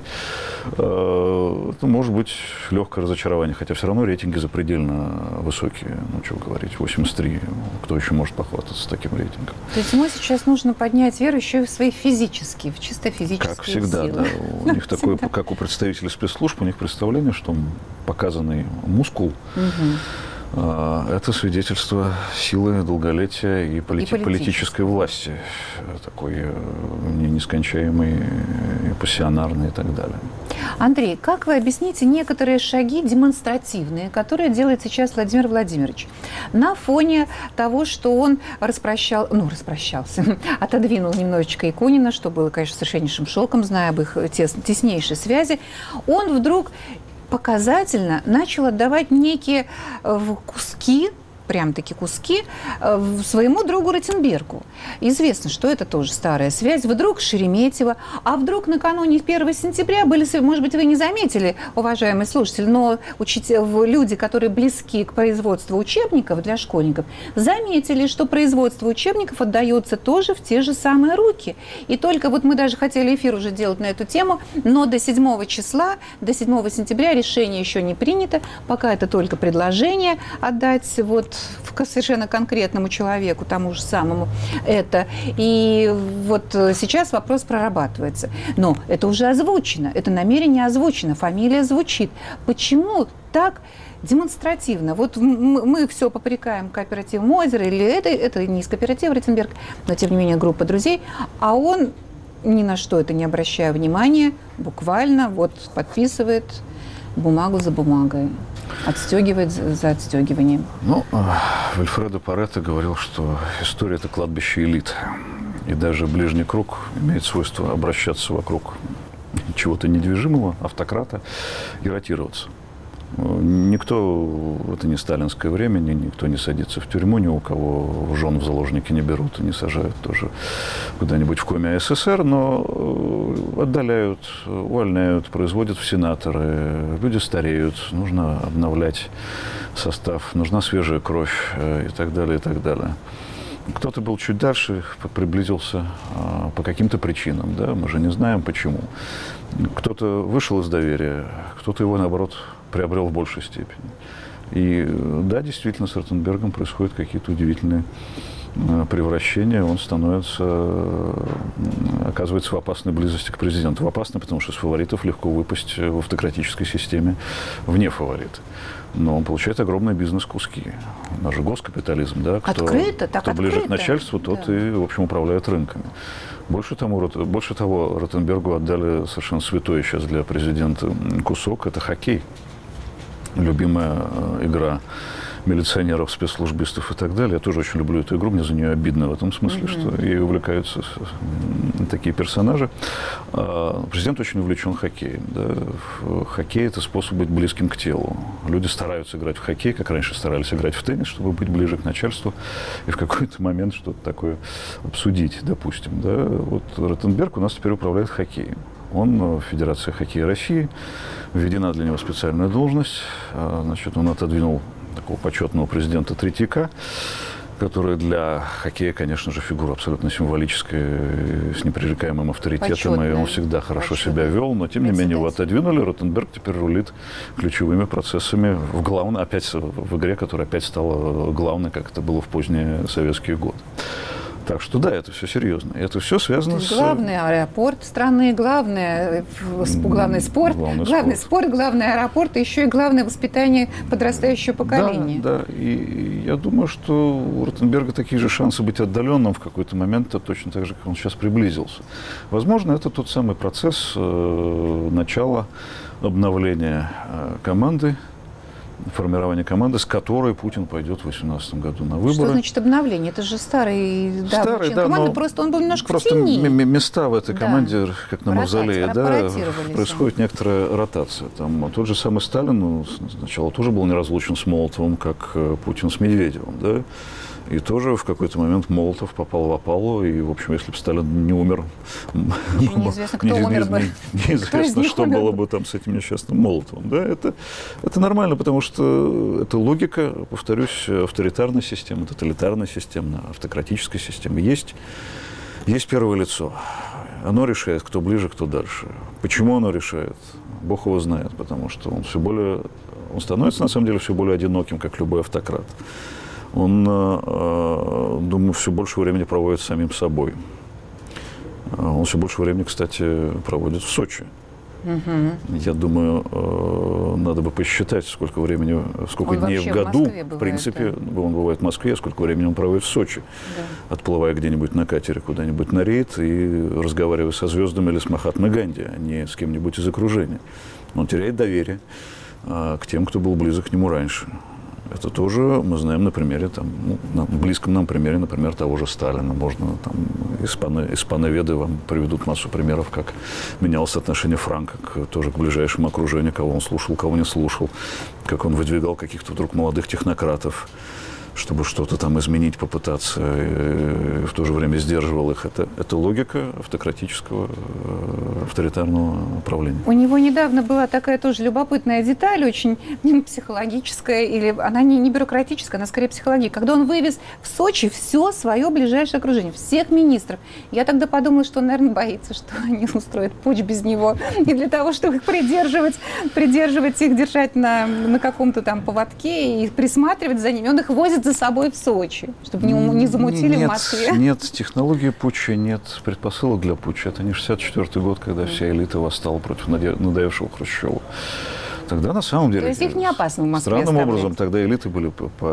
э, это может быть легкое разочарование, хотя все равно рейтинги запредельно высокие. Ну, что говорить, восемьдесят три, кто еще может похвастаться таким рейтингом? То есть ему сейчас нужно поднять веру еще и в свои физические, в чисто физические Как всегда, силы. Да. У них такое, как у представителей спецслужб, у них представление, что показанный мускул угу. э, это свидетельство силы, долголетия и, полити- и политической власти. Такой э, нескончаемый, и пассионарный и так далее. Андрей, как вы объясните некоторые шаги демонстративные, которые делает сейчас Владимир Владимирович? На фоне того, что он распрощал, ну, распрощался, отодвинул немножечко Якунина, что было, конечно, совершеннейшим шоком, зная об их тес, теснейшей связи, он вдруг показательно начал отдавать некие куски, прям-таки куски, своему другу Ротенбергу. Известно, что это тоже старая связь. Вдруг Шереметьево, а вдруг накануне первого сентября были, может быть, вы не заметили, уважаемый слушатель, но учитель, люди, которые близки к производству учебников для школьников, заметили, что производство учебников отдается тоже в те же самые руки. И только вот мы даже хотели эфир уже делать на эту тему, но до седьмого числа, до седьмого сентября решение еще не принято, пока это только предложение отдать вот совершенно конкретному человеку, тому же самому это. И вот сейчас вопрос прорабатывается. Но это уже озвучено, это намерение озвучено, фамилия звучит. Почему так демонстративно? Вот мы все попрекаем кооператив Мозера, или это, это не из кооператива Ротенберг, но тем не менее группа друзей, а он ни на что это не обращая внимания, буквально вот подписывает бумагу за бумагой. Отстегивает за отстегиванием. Ну, Вильфредо Паретто говорил, что история – это кладбище элит. И даже ближний круг имеет свойство обращаться вокруг чего-то недвижимого, автократа, и ротироваться. Никто, это не сталинское время, никто не садится в тюрьму, ни у кого в жен в заложники не берут и не сажают тоже куда-нибудь в коме СССР, но отдаляют, увольняют, производят в сенаторы, люди стареют, нужно обновлять состав, нужна свежая кровь и так далее, и так далее. Кто-то был чуть дальше, приблизился а, по каким-то причинам, да, мы же не знаем почему. Кто-то вышел из доверия, кто-то его, наоборот, приобрел в большей степени. И да, действительно, с Ротенбергом происходят какие-то удивительные а, превращения. Он становится, а, оказывается в опасной близости к президенту. В опасной, потому что с фаворитов легко выпасть в автократической системе вне фаворита. Но он получает огромный бизнес-куски. У нас же госкапитализм, да? Кто, открыто, так кто открыто. Ближе к начальству, тот да. и, в общем, управляет рынками. Больше того, больше того, Ротенбергу отдали совершенно святой сейчас для президента кусок. Это хоккей. Любимая игра милиционеров, спецслужбистов и так далее. Я тоже очень люблю эту игру, мне за нее обидно в этом смысле, mm-hmm. что ей увлекаются такие персонажи. А президент очень увлечен хоккеем. Да. Хоккей – это способ быть близким к телу. Люди стараются играть в хоккей, как раньше старались играть в теннис, чтобы быть ближе к начальству и в какой-то момент что-то такое обсудить, допустим. Да. Вот Ротенберг у нас теперь управляет хоккеем. Он в Федерации хоккея России, введена для него специальная должность. Значит, он отодвинул такого почетного президента Третьяка, который для хоккея, конечно же, фигура абсолютно символическая, с непререкаемым авторитетом, почетная, и он всегда хорошо почетная. себя вел, но, тем не менее, его отодвинули. Ротенберг теперь рулит ключевыми процессами в главной, опять в игре, которая опять стала главной, как это было в поздние советские годы. Так что да, это все серьезно. Это все связано с... Главный аэропорт страны, главный, главный спорт, главный, главный спорт, главный аэропорт, и еще и главное воспитание подрастающего поколения. Да, да. И я думаю, что у Ротенберга такие же шансы быть отдаленным в какой-то момент, точно так же, как он сейчас приблизился. Возможно, это тот самый процесс э, начала обновления э, команды, формирование команды, с которой Путин пойдет в две тысячи восемнадцатом году на выборы. Что значит обновление? Это же старый, да, старый да, команда, просто он был немножко просто в тени. Места в этой команде, да. как на мавзолее, да, происходит он. некоторая ротация. Там тот же самый Сталин, ну, сначала тоже был неразлучен с Молотовым, как Путин с Медведевым, да. И тоже в какой-то момент Молотов попал в опалу, и, в общем, если бы Сталин не умер, неизвестно, кто не, умер бы. Неизвестно, что умер. было бы там с этим несчастным Молотовым. Да, это, это нормально, потому что это логика, повторюсь, авторитарной системы, тоталитарной системы, автократической системы. Есть, есть первое лицо. Оно решает, кто ближе, кто дальше. Почему оно решает? Бог его знает, потому что он все более, он становится, на самом деле, все более одиноким, как любой автократ. Он, думаю, все больше времени проводит с самим собой. Он все больше времени, кстати, проводит в Сочи. Угу. Я думаю, надо бы посчитать, сколько времени, сколько он дней в году, в, в принципе, да. он бывает в Москве, сколько времени он проводит в Сочи, да. отплывая где-нибудь на катере куда-нибудь на рейд и разговаривая со звездами или с Махатмой Ганди, а не с кем-нибудь из окружения. Он теряет доверие а, к тем, кто был близок к нему раньше. Это тоже мы знаем на примере, там, ну, на близком нам примере, например, того же Сталина. Можно, там, испано, испановеды вам приведут массу примеров, как менялось отношение Франка к, тоже к ближайшему окружению, кого он слушал, кого не слушал, как он выдвигал каких-то вдруг молодых технократов, чтобы что-то там изменить, попытаться, и в то же время сдерживал их. Это, это логика автократического, авторитарного управления. У него недавно была такая тоже любопытная деталь, очень психологическая, или она не, не бюрократическая, она скорее психологическая. Когда он вывез в Сочи все свое ближайшее окружение, всех министров. Я тогда подумала, что он, наверное, боится, что они устроят путч без него. И для того, чтобы их придерживать, придерживать их, держать на, на каком-то там поводке и присматривать за ними, он их возит за собой в Сочи, чтобы не, не замутили нет, в Москве. Нет технологии путча, нет предпосылок для путча. Это не шестьдесят четвёртый год, когда mm. вся элита восстала против надоевшего Хрущева. Тогда на самом деле... То есть их не опасно в Москве Странным оставлять. образом тогда элиты были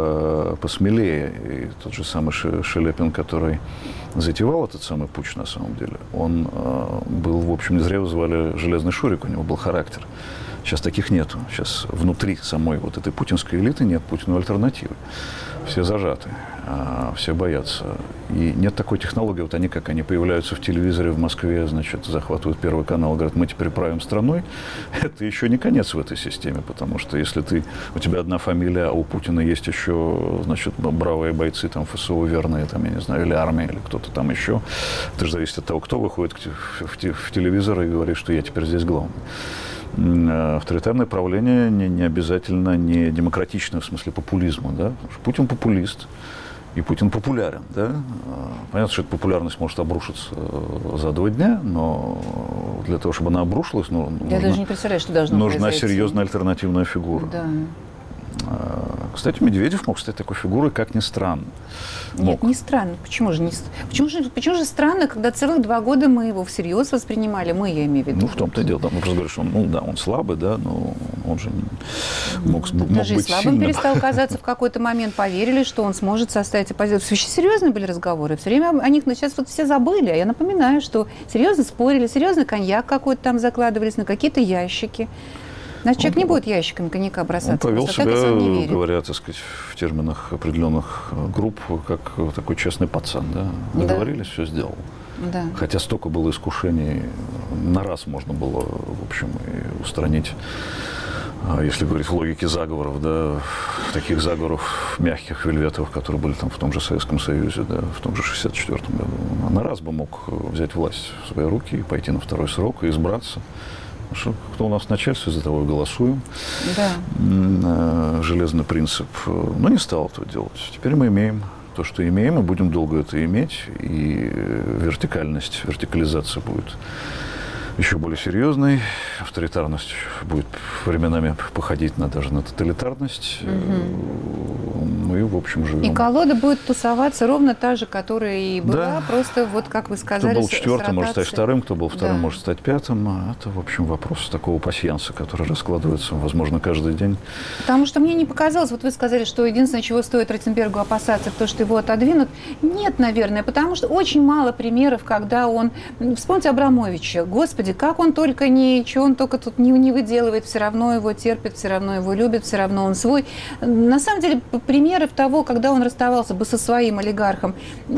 посмелее. И тот же самый Шелепин, который затевал этот самый путч на самом деле, он э, был, в общем, не зря его звали Железный Шурик, у него был характер. Сейчас таких нету. Сейчас внутри самой вот этой путинской элиты нет Путину альтернативы. Все зажаты, все боятся. И нет такой технологии. Вот они, как они появляются в телевизоре в Москве, значит, захватывают Первый канал, говорят, мы теперь правим страной. Это еще не конец в этой системе, потому что если ты, у тебя одна фамилия, а у Путина есть еще, значит, бравые бойцы, там, ФСО верные, там, я не знаю, или армия, или кто-то там еще. Это же зависит от того, кто выходит в телевизор и говорит, что я теперь здесь главный. Авторитарное правление не, не обязательно не демократичное в смысле популизма. Да? Путин популист, и Путин популярен. Да? Понятно, что эта популярность может обрушиться за два дня, но для того, чтобы она обрушилась, ну, Я нужно, даже не представляю, что должно нужна произойти. серьезная альтернативная фигура. Да. Кстати, Медведев мог стать такой фигурой, как ни странно. Нет, не странно. Почему же, не, почему, же, почему же странно, когда целых два года мы его всерьез воспринимали? Мы, я имею в виду. Ну, в том-то и дело. Там, мы просто говорим, что он, ну, да, он слабый, да, но он же мог, мог Даже быть и слабым сильным. перестал казаться в какой-то момент. Поверили, что он сможет составить оппозицию. Очень серьезные были разговоры. Все время о них, но сейчас вот все забыли. А я напоминаю, что серьезно спорили, серьезно коньяк какой-то там закладывались на какие-то ящики. Значит, человек не будет ящиками коньяка бросаться. Он повел себя, говоря, так сказать, в терминах определенных групп, как такой честный пацан. Да? Договорились, да. Все сделал. Да. Хотя столько было искушений, на раз можно было, в общем, и устранить если говорить в логике заговоров, да, таких заговоров мягких, вельветовых, которые были там в том же Советском Союзе, да, в том же шестьдесят четвёртом году. На раз бы мог взять власть в свои руки и пойти на второй срок и избраться. Что, кто у нас начальство, из-за того и голосуем. Да. Железный принцип. Но не стал этого делать. Теперь мы имеем то, что имеем, и будем долго это иметь. И вертикальность, вертикализация будет еще более серьезной. Авторитарность будет временами походить на, даже на тоталитарность. Угу. Мы, в общем, живем. И колода будет тусоваться ровно та же, которая и была. Да. Просто, вот как вы сказали, кто был четвертым, может стать вторым, кто был вторым, да. может стать пятым. Это, в общем, вопрос такого пасьянса, который раскладывается, возможно, каждый день. Потому что мне не показалось, вот вы сказали, что единственное, чего стоит Ротенбергу опасаться, то, что его отодвинут. Нет, наверное, потому что очень мало примеров, когда он... Вспомните Абрамовича. Господи, как он только не... Чего он только тут не, не выделывает, все равно его терпит, все равно его любит, все равно он свой. На самом деле, примеров того, когда он расставался бы со своим олигархом,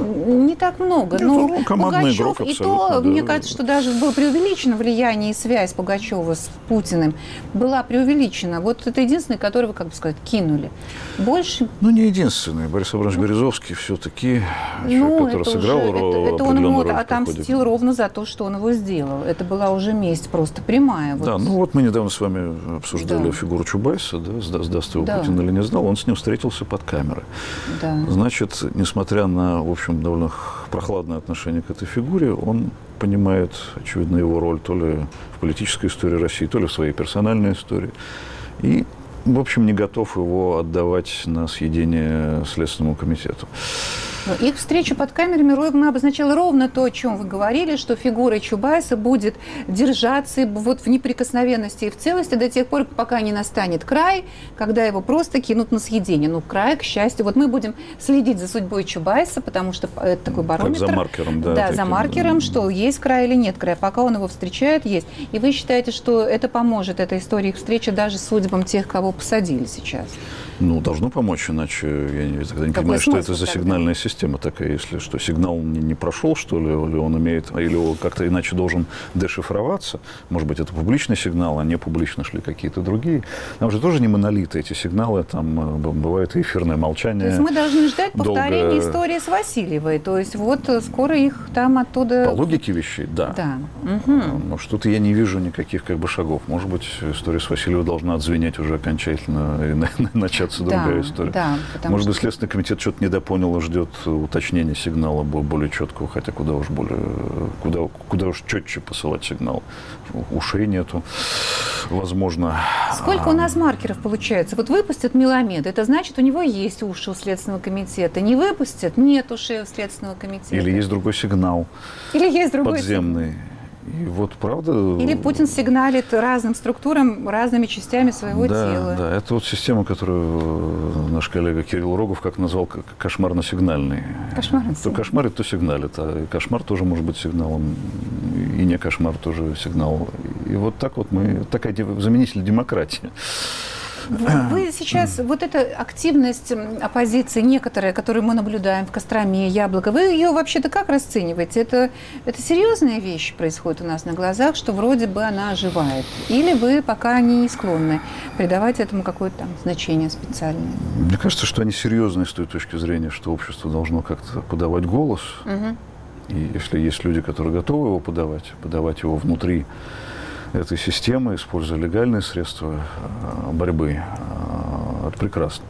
не так много. Это, но ну, Пугачев, игрок, и то, да. мне кажется, что даже было преувеличено влияние и связь Пугачева с Путиным. Была преувеличена. Вот это единственный, которого, как бы сказать, кинули. Больше... Ну, не единственный. Борис Абрамович ну, Березовский все-таки, ну, человек, который сыграл уже, роль. Это, это он ему отомстил ровно за то, что он его сделал. Это была уже месть просто прямая. Вот. Да, ну вот мы недавно с вами обсуждали да. фигуру Чубайса, да, сдаст его да. Путин или не сдал. Он с ним встретился под камерой. Да. Значит, несмотря на, в общем, довольно прохладное отношение к этой фигуре, он понимает, очевидно, его роль то ли в политической истории России, то ли в своей персональной истории. И, в общем, не готов его отдавать на съедение Следственному комитету. Их встреча под камерами ровно обозначала ровно то, о чем вы говорили, что фигура Чубайса будет держаться вот в неприкосновенности и в целости до тех пор, пока не настанет край, когда его просто кинут на съедение. Ну, край, к счастью. Вот мы будем следить за судьбой Чубайса, потому что это такой барометр. Как за маркером, да. Да, таким, за маркером, что есть край или нет края. Пока он его встречает, есть. И вы считаете, что это поможет, эта история их встречи, даже судьбам тех, кого посадили сейчас? Ну, должно помочь, иначе я тогда не Какой понимаю, что это за тогда? сигнальная система такая, если что, сигнал не, не прошел, что ли, или он имеет, или он как-то иначе должен дешифроваться. Может быть, это публичный сигнал, а не публично шли какие-то другие. Там же тоже не монолиты эти сигналы, там бывает и эфирное молчание. То есть мы должны ждать повторения долго... истории с Васильевой. То есть вот скоро их там оттуда... По логике вещей, да. Да. Угу. Но что-то я не вижу никаких как бы шагов. Может быть, история с Васильевой должна отзвенеть уже окончательно и начаться другая да, история. Да, Может быть, что... Следственный комитет что-то недопонял и ждет уточнения сигнала более четкого, хотя куда уж более, куда, куда уж четче посылать сигнал. Ушей нету, возможно. Сколько у нас маркеров получается? Вот выпустят Меламед, это значит, у него есть уши у Следственного комитета. Не выпустят, нет ушей у Следственного комитета. Или есть другой сигнал. Или есть другой подземный. Сигнал. И вот правда... Или Путин сигналит разным структурам, разными частями своего да, тела. Да, это вот система, которую наш коллега Кирилл Рогов как назвал кошмарно-сигнальный. Кошмарно. То кошмарит, то сигналит. А кошмар тоже может быть сигналом. И не кошмар тоже сигнал. И вот так вот мы... Такая заменитель демократии. Вы сейчас, вот эта активность оппозиции некоторая, которую мы наблюдаем в Костроме, Яблоко, вы ее вообще-то как расцениваете? Это, это серьезная вещь происходит у нас на глазах, что вроде бы она оживает? Или вы пока не склонны придавать этому какое-то там значение специальное? Мне кажется, что они серьезные с той точки зрения, что общество должно как-то подавать голос. Угу. И если есть люди, которые готовы его подавать, подавать его внутри этой системы, используя легальные средства борьбы, это прекрасно.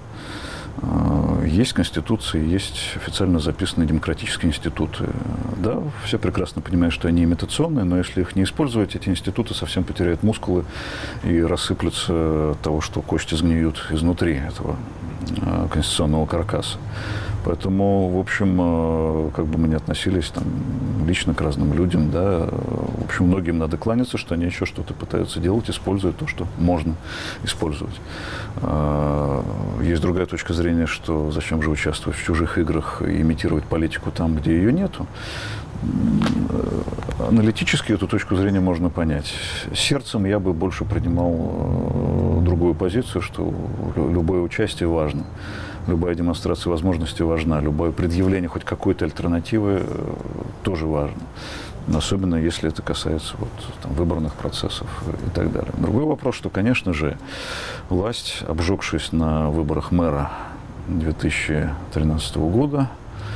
Есть Конституция, есть официально записанные демократические институты. Да, все прекрасно понимают, что они имитационные, но если их не использовать, эти институты совсем потеряют мускулы и рассыплются от того, что кости сгниют изнутри этого конституционного каркаса. Поэтому, в общем, как бы мы ни относились там, лично к разным людям, да, в общем, многим надо кланяться, что они еще что-то пытаются делать, используя то, что можно использовать. Есть другая точка зрения, что зачем же участвовать в чужих играх и имитировать политику там, где ее нету. Аналитически эту точку зрения можно понять. Сердцем я бы больше принимал другую позицию, что любое участие важно. Любая демонстрация возможностей важна. Любое предъявление хоть какой-то альтернативы тоже важно. Особенно если это касается вот, там, выборных процессов и так далее. Другой вопрос, что, конечно же, власть, обжегшись на выборах мэра две тысячи тринадцатого года,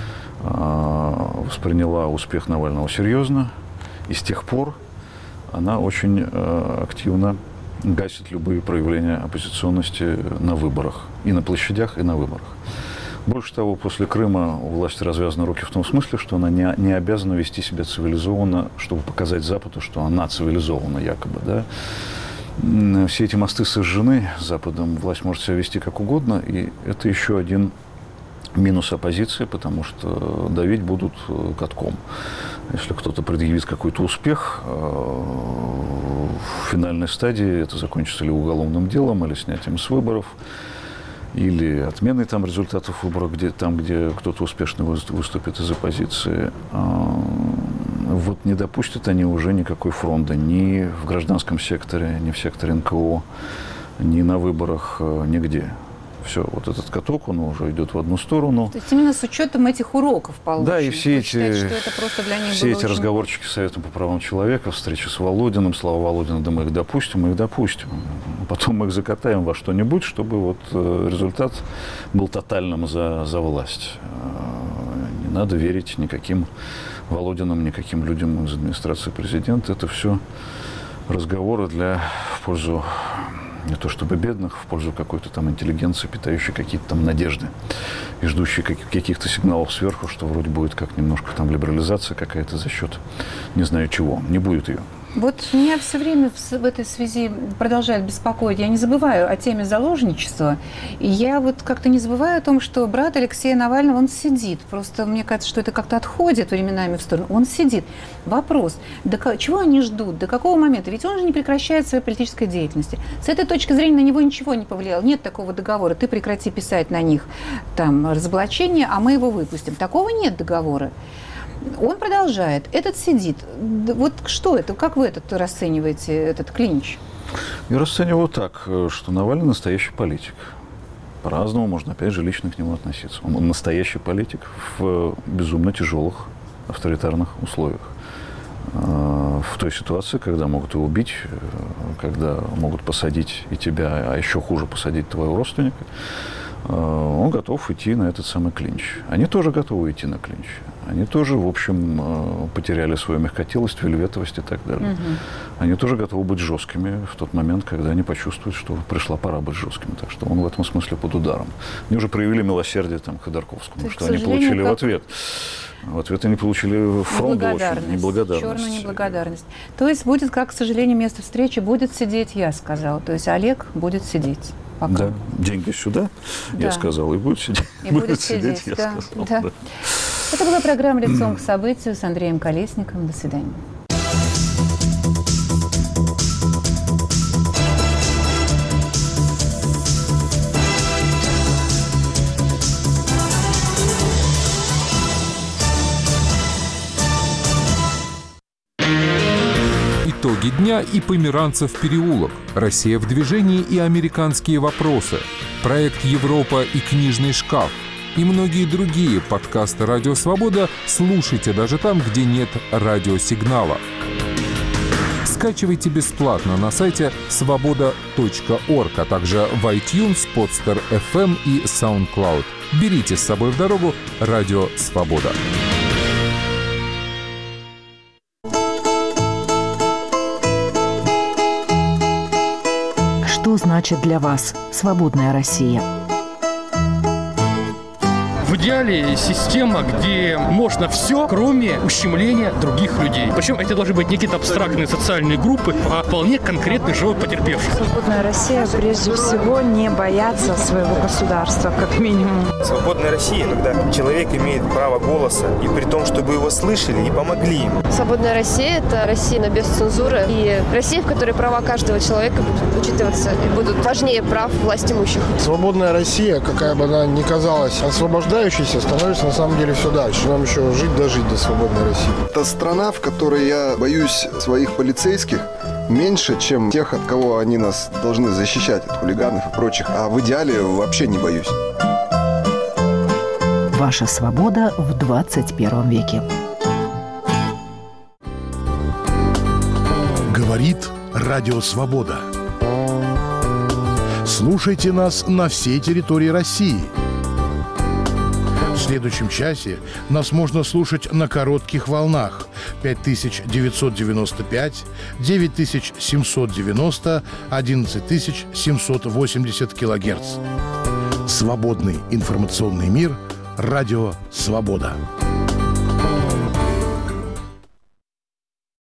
восприняла успех Навального серьезно, и с тех пор она очень активно гасит любые проявления оппозиционности на выборах, и на площадях, и на выборах. Больше того, после Крыма у власти развязаны руки в том смысле, что она не, не обязана вести себя цивилизованно, чтобы показать Западу, что она цивилизована якобы. Да? Все эти мосты сожжены Западом, власть может себя вести как угодно, и это еще один минус оппозиции, потому что давить будут катком. Если кто-то предъявит какой-то успех, в финальной стадии это закончится или уголовным делом, или снятием с выборов, или отменой там результатов выборов, где, там, где кто-то успешно выступит из оппозиции. Вот не допустят они уже никакой фронта ни в гражданском секторе, ни в секторе эн ка о, ни на выборах, нигде. Все, вот этот каток, он уже идет в одну сторону. То есть именно с учетом этих уроков полученных. Да, и все эти, считаете, что это просто для них все эти очень... разговорчики с Советом по правам человека, встречи с Володиным, слава Володина, да мы их допустим, мы их допустим. Потом мы их закатаем во что-нибудь, чтобы вот результат был тотальным за, за власть. Не надо верить никаким Володинам, никаким людям из администрации президента. Это все разговоры для, в пользу не то чтобы бедных, в пользу какой-то там интеллигенции, питающей какие-то там надежды и ждущей каких-то сигналов сверху, что вроде будет как немножко там либерализация какая-то за счет не знаю чего. Не будет ее. Вот меня все время в, в этой связи продолжает беспокоить. Я не забываю о теме заложничества. И я вот как-то не забываю о том, что брат Алексея Навального, он сидит. Просто мне кажется, что это как-то отходит временами в сторону. Он сидит. Вопрос, до чего они ждут, до какого момента? Ведь он же не прекращает своей политической деятельности. С этой точки зрения на него ничего не повлияло. Нет такого договора. Ты прекрати писать на них там разоблачение, а мы его выпустим. Такого нет договора. Он продолжает, этот сидит. Вот что это? Как вы этот расцениваете, этот клинч? Я расцениваю так, что Навальный настоящий политик. По-разному можно, опять же, лично к нему относиться. Он настоящий политик в безумно тяжелых авторитарных условиях. В той ситуации, когда могут его убить, когда могут посадить и тебя, а еще хуже посадить твоего родственника, он готов идти на этот самый клинч. Они тоже готовы идти на клинч. Они тоже, в общем, потеряли свою мягкотелость, вельветовость и так далее. Угу. Они тоже готовы быть жесткими в тот момент, когда они почувствуют, что пришла пора быть жесткими. Так что он в этом смысле под ударом. Они уже проявили милосердие там, Ходорковскому, есть, что они получили как... в ответ. В ответ они получили фронт очень, неблагодарность. Черную неблагодарность. То есть будет, как, к сожалению, место встречи, будет сидеть, я сказал. То есть Олег будет сидеть. Пока. Да, деньги сюда, да. Я сказал, и будет сидеть. И будет, будет сидеть, сидеть да, я сказал. Да. Да. Это была программа «Лицом к событию» с Андреем Колесниковым. До свидания. Итоги дня и Померанцев переулок, Россия в движении и американские вопросы, проект Европа и книжный шкаф и многие другие подкасты «Радио Свобода» слушайте даже там, где нет радиосигнала. Скачивайте бесплатно на сайте свобода точка орг, а также в iTunes, Podster эф эм и SoundCloud. Берите с собой в дорогу «Радио Свобода». Что значит для вас свободная Россия? В идеале система, где можно все, кроме ущемления других людей. Причем это должны быть не какие-то абстрактные социальные группы, а вполне конкретный живой потерпевший. Свободная Россия прежде всего не бояться своего государства, как минимум. Свободная Россия, когда человек имеет право голоса, и при том, чтобы его слышали и помогли ему. Свободная Россия – это Россия, но без цензуры. И Россия, в которой права каждого человека будут учитываться и будут важнее прав власть имущих. Свободная Россия, какая бы она ни казалась освобождающей, становится на самом деле все дальше. Нам еще жить дожить до свободной России. Это страна, в которой я боюсь своих полицейских меньше, чем тех, от кого они нас должны защищать, от хулиганов и прочих. А в идеале вообще не боюсь. Ваша свобода в двадцать первом веке. Говорит Радио Свобода. Слушайте нас на всей территории России. В следующем часе нас можно слушать на коротких волнах пять тысяч девятьсот девяносто пять, девять тысяч семьсот девяносто, одиннадцать тысяч семьсот восемьдесят килогерц. Свободный информационный мир. Радио Свобода.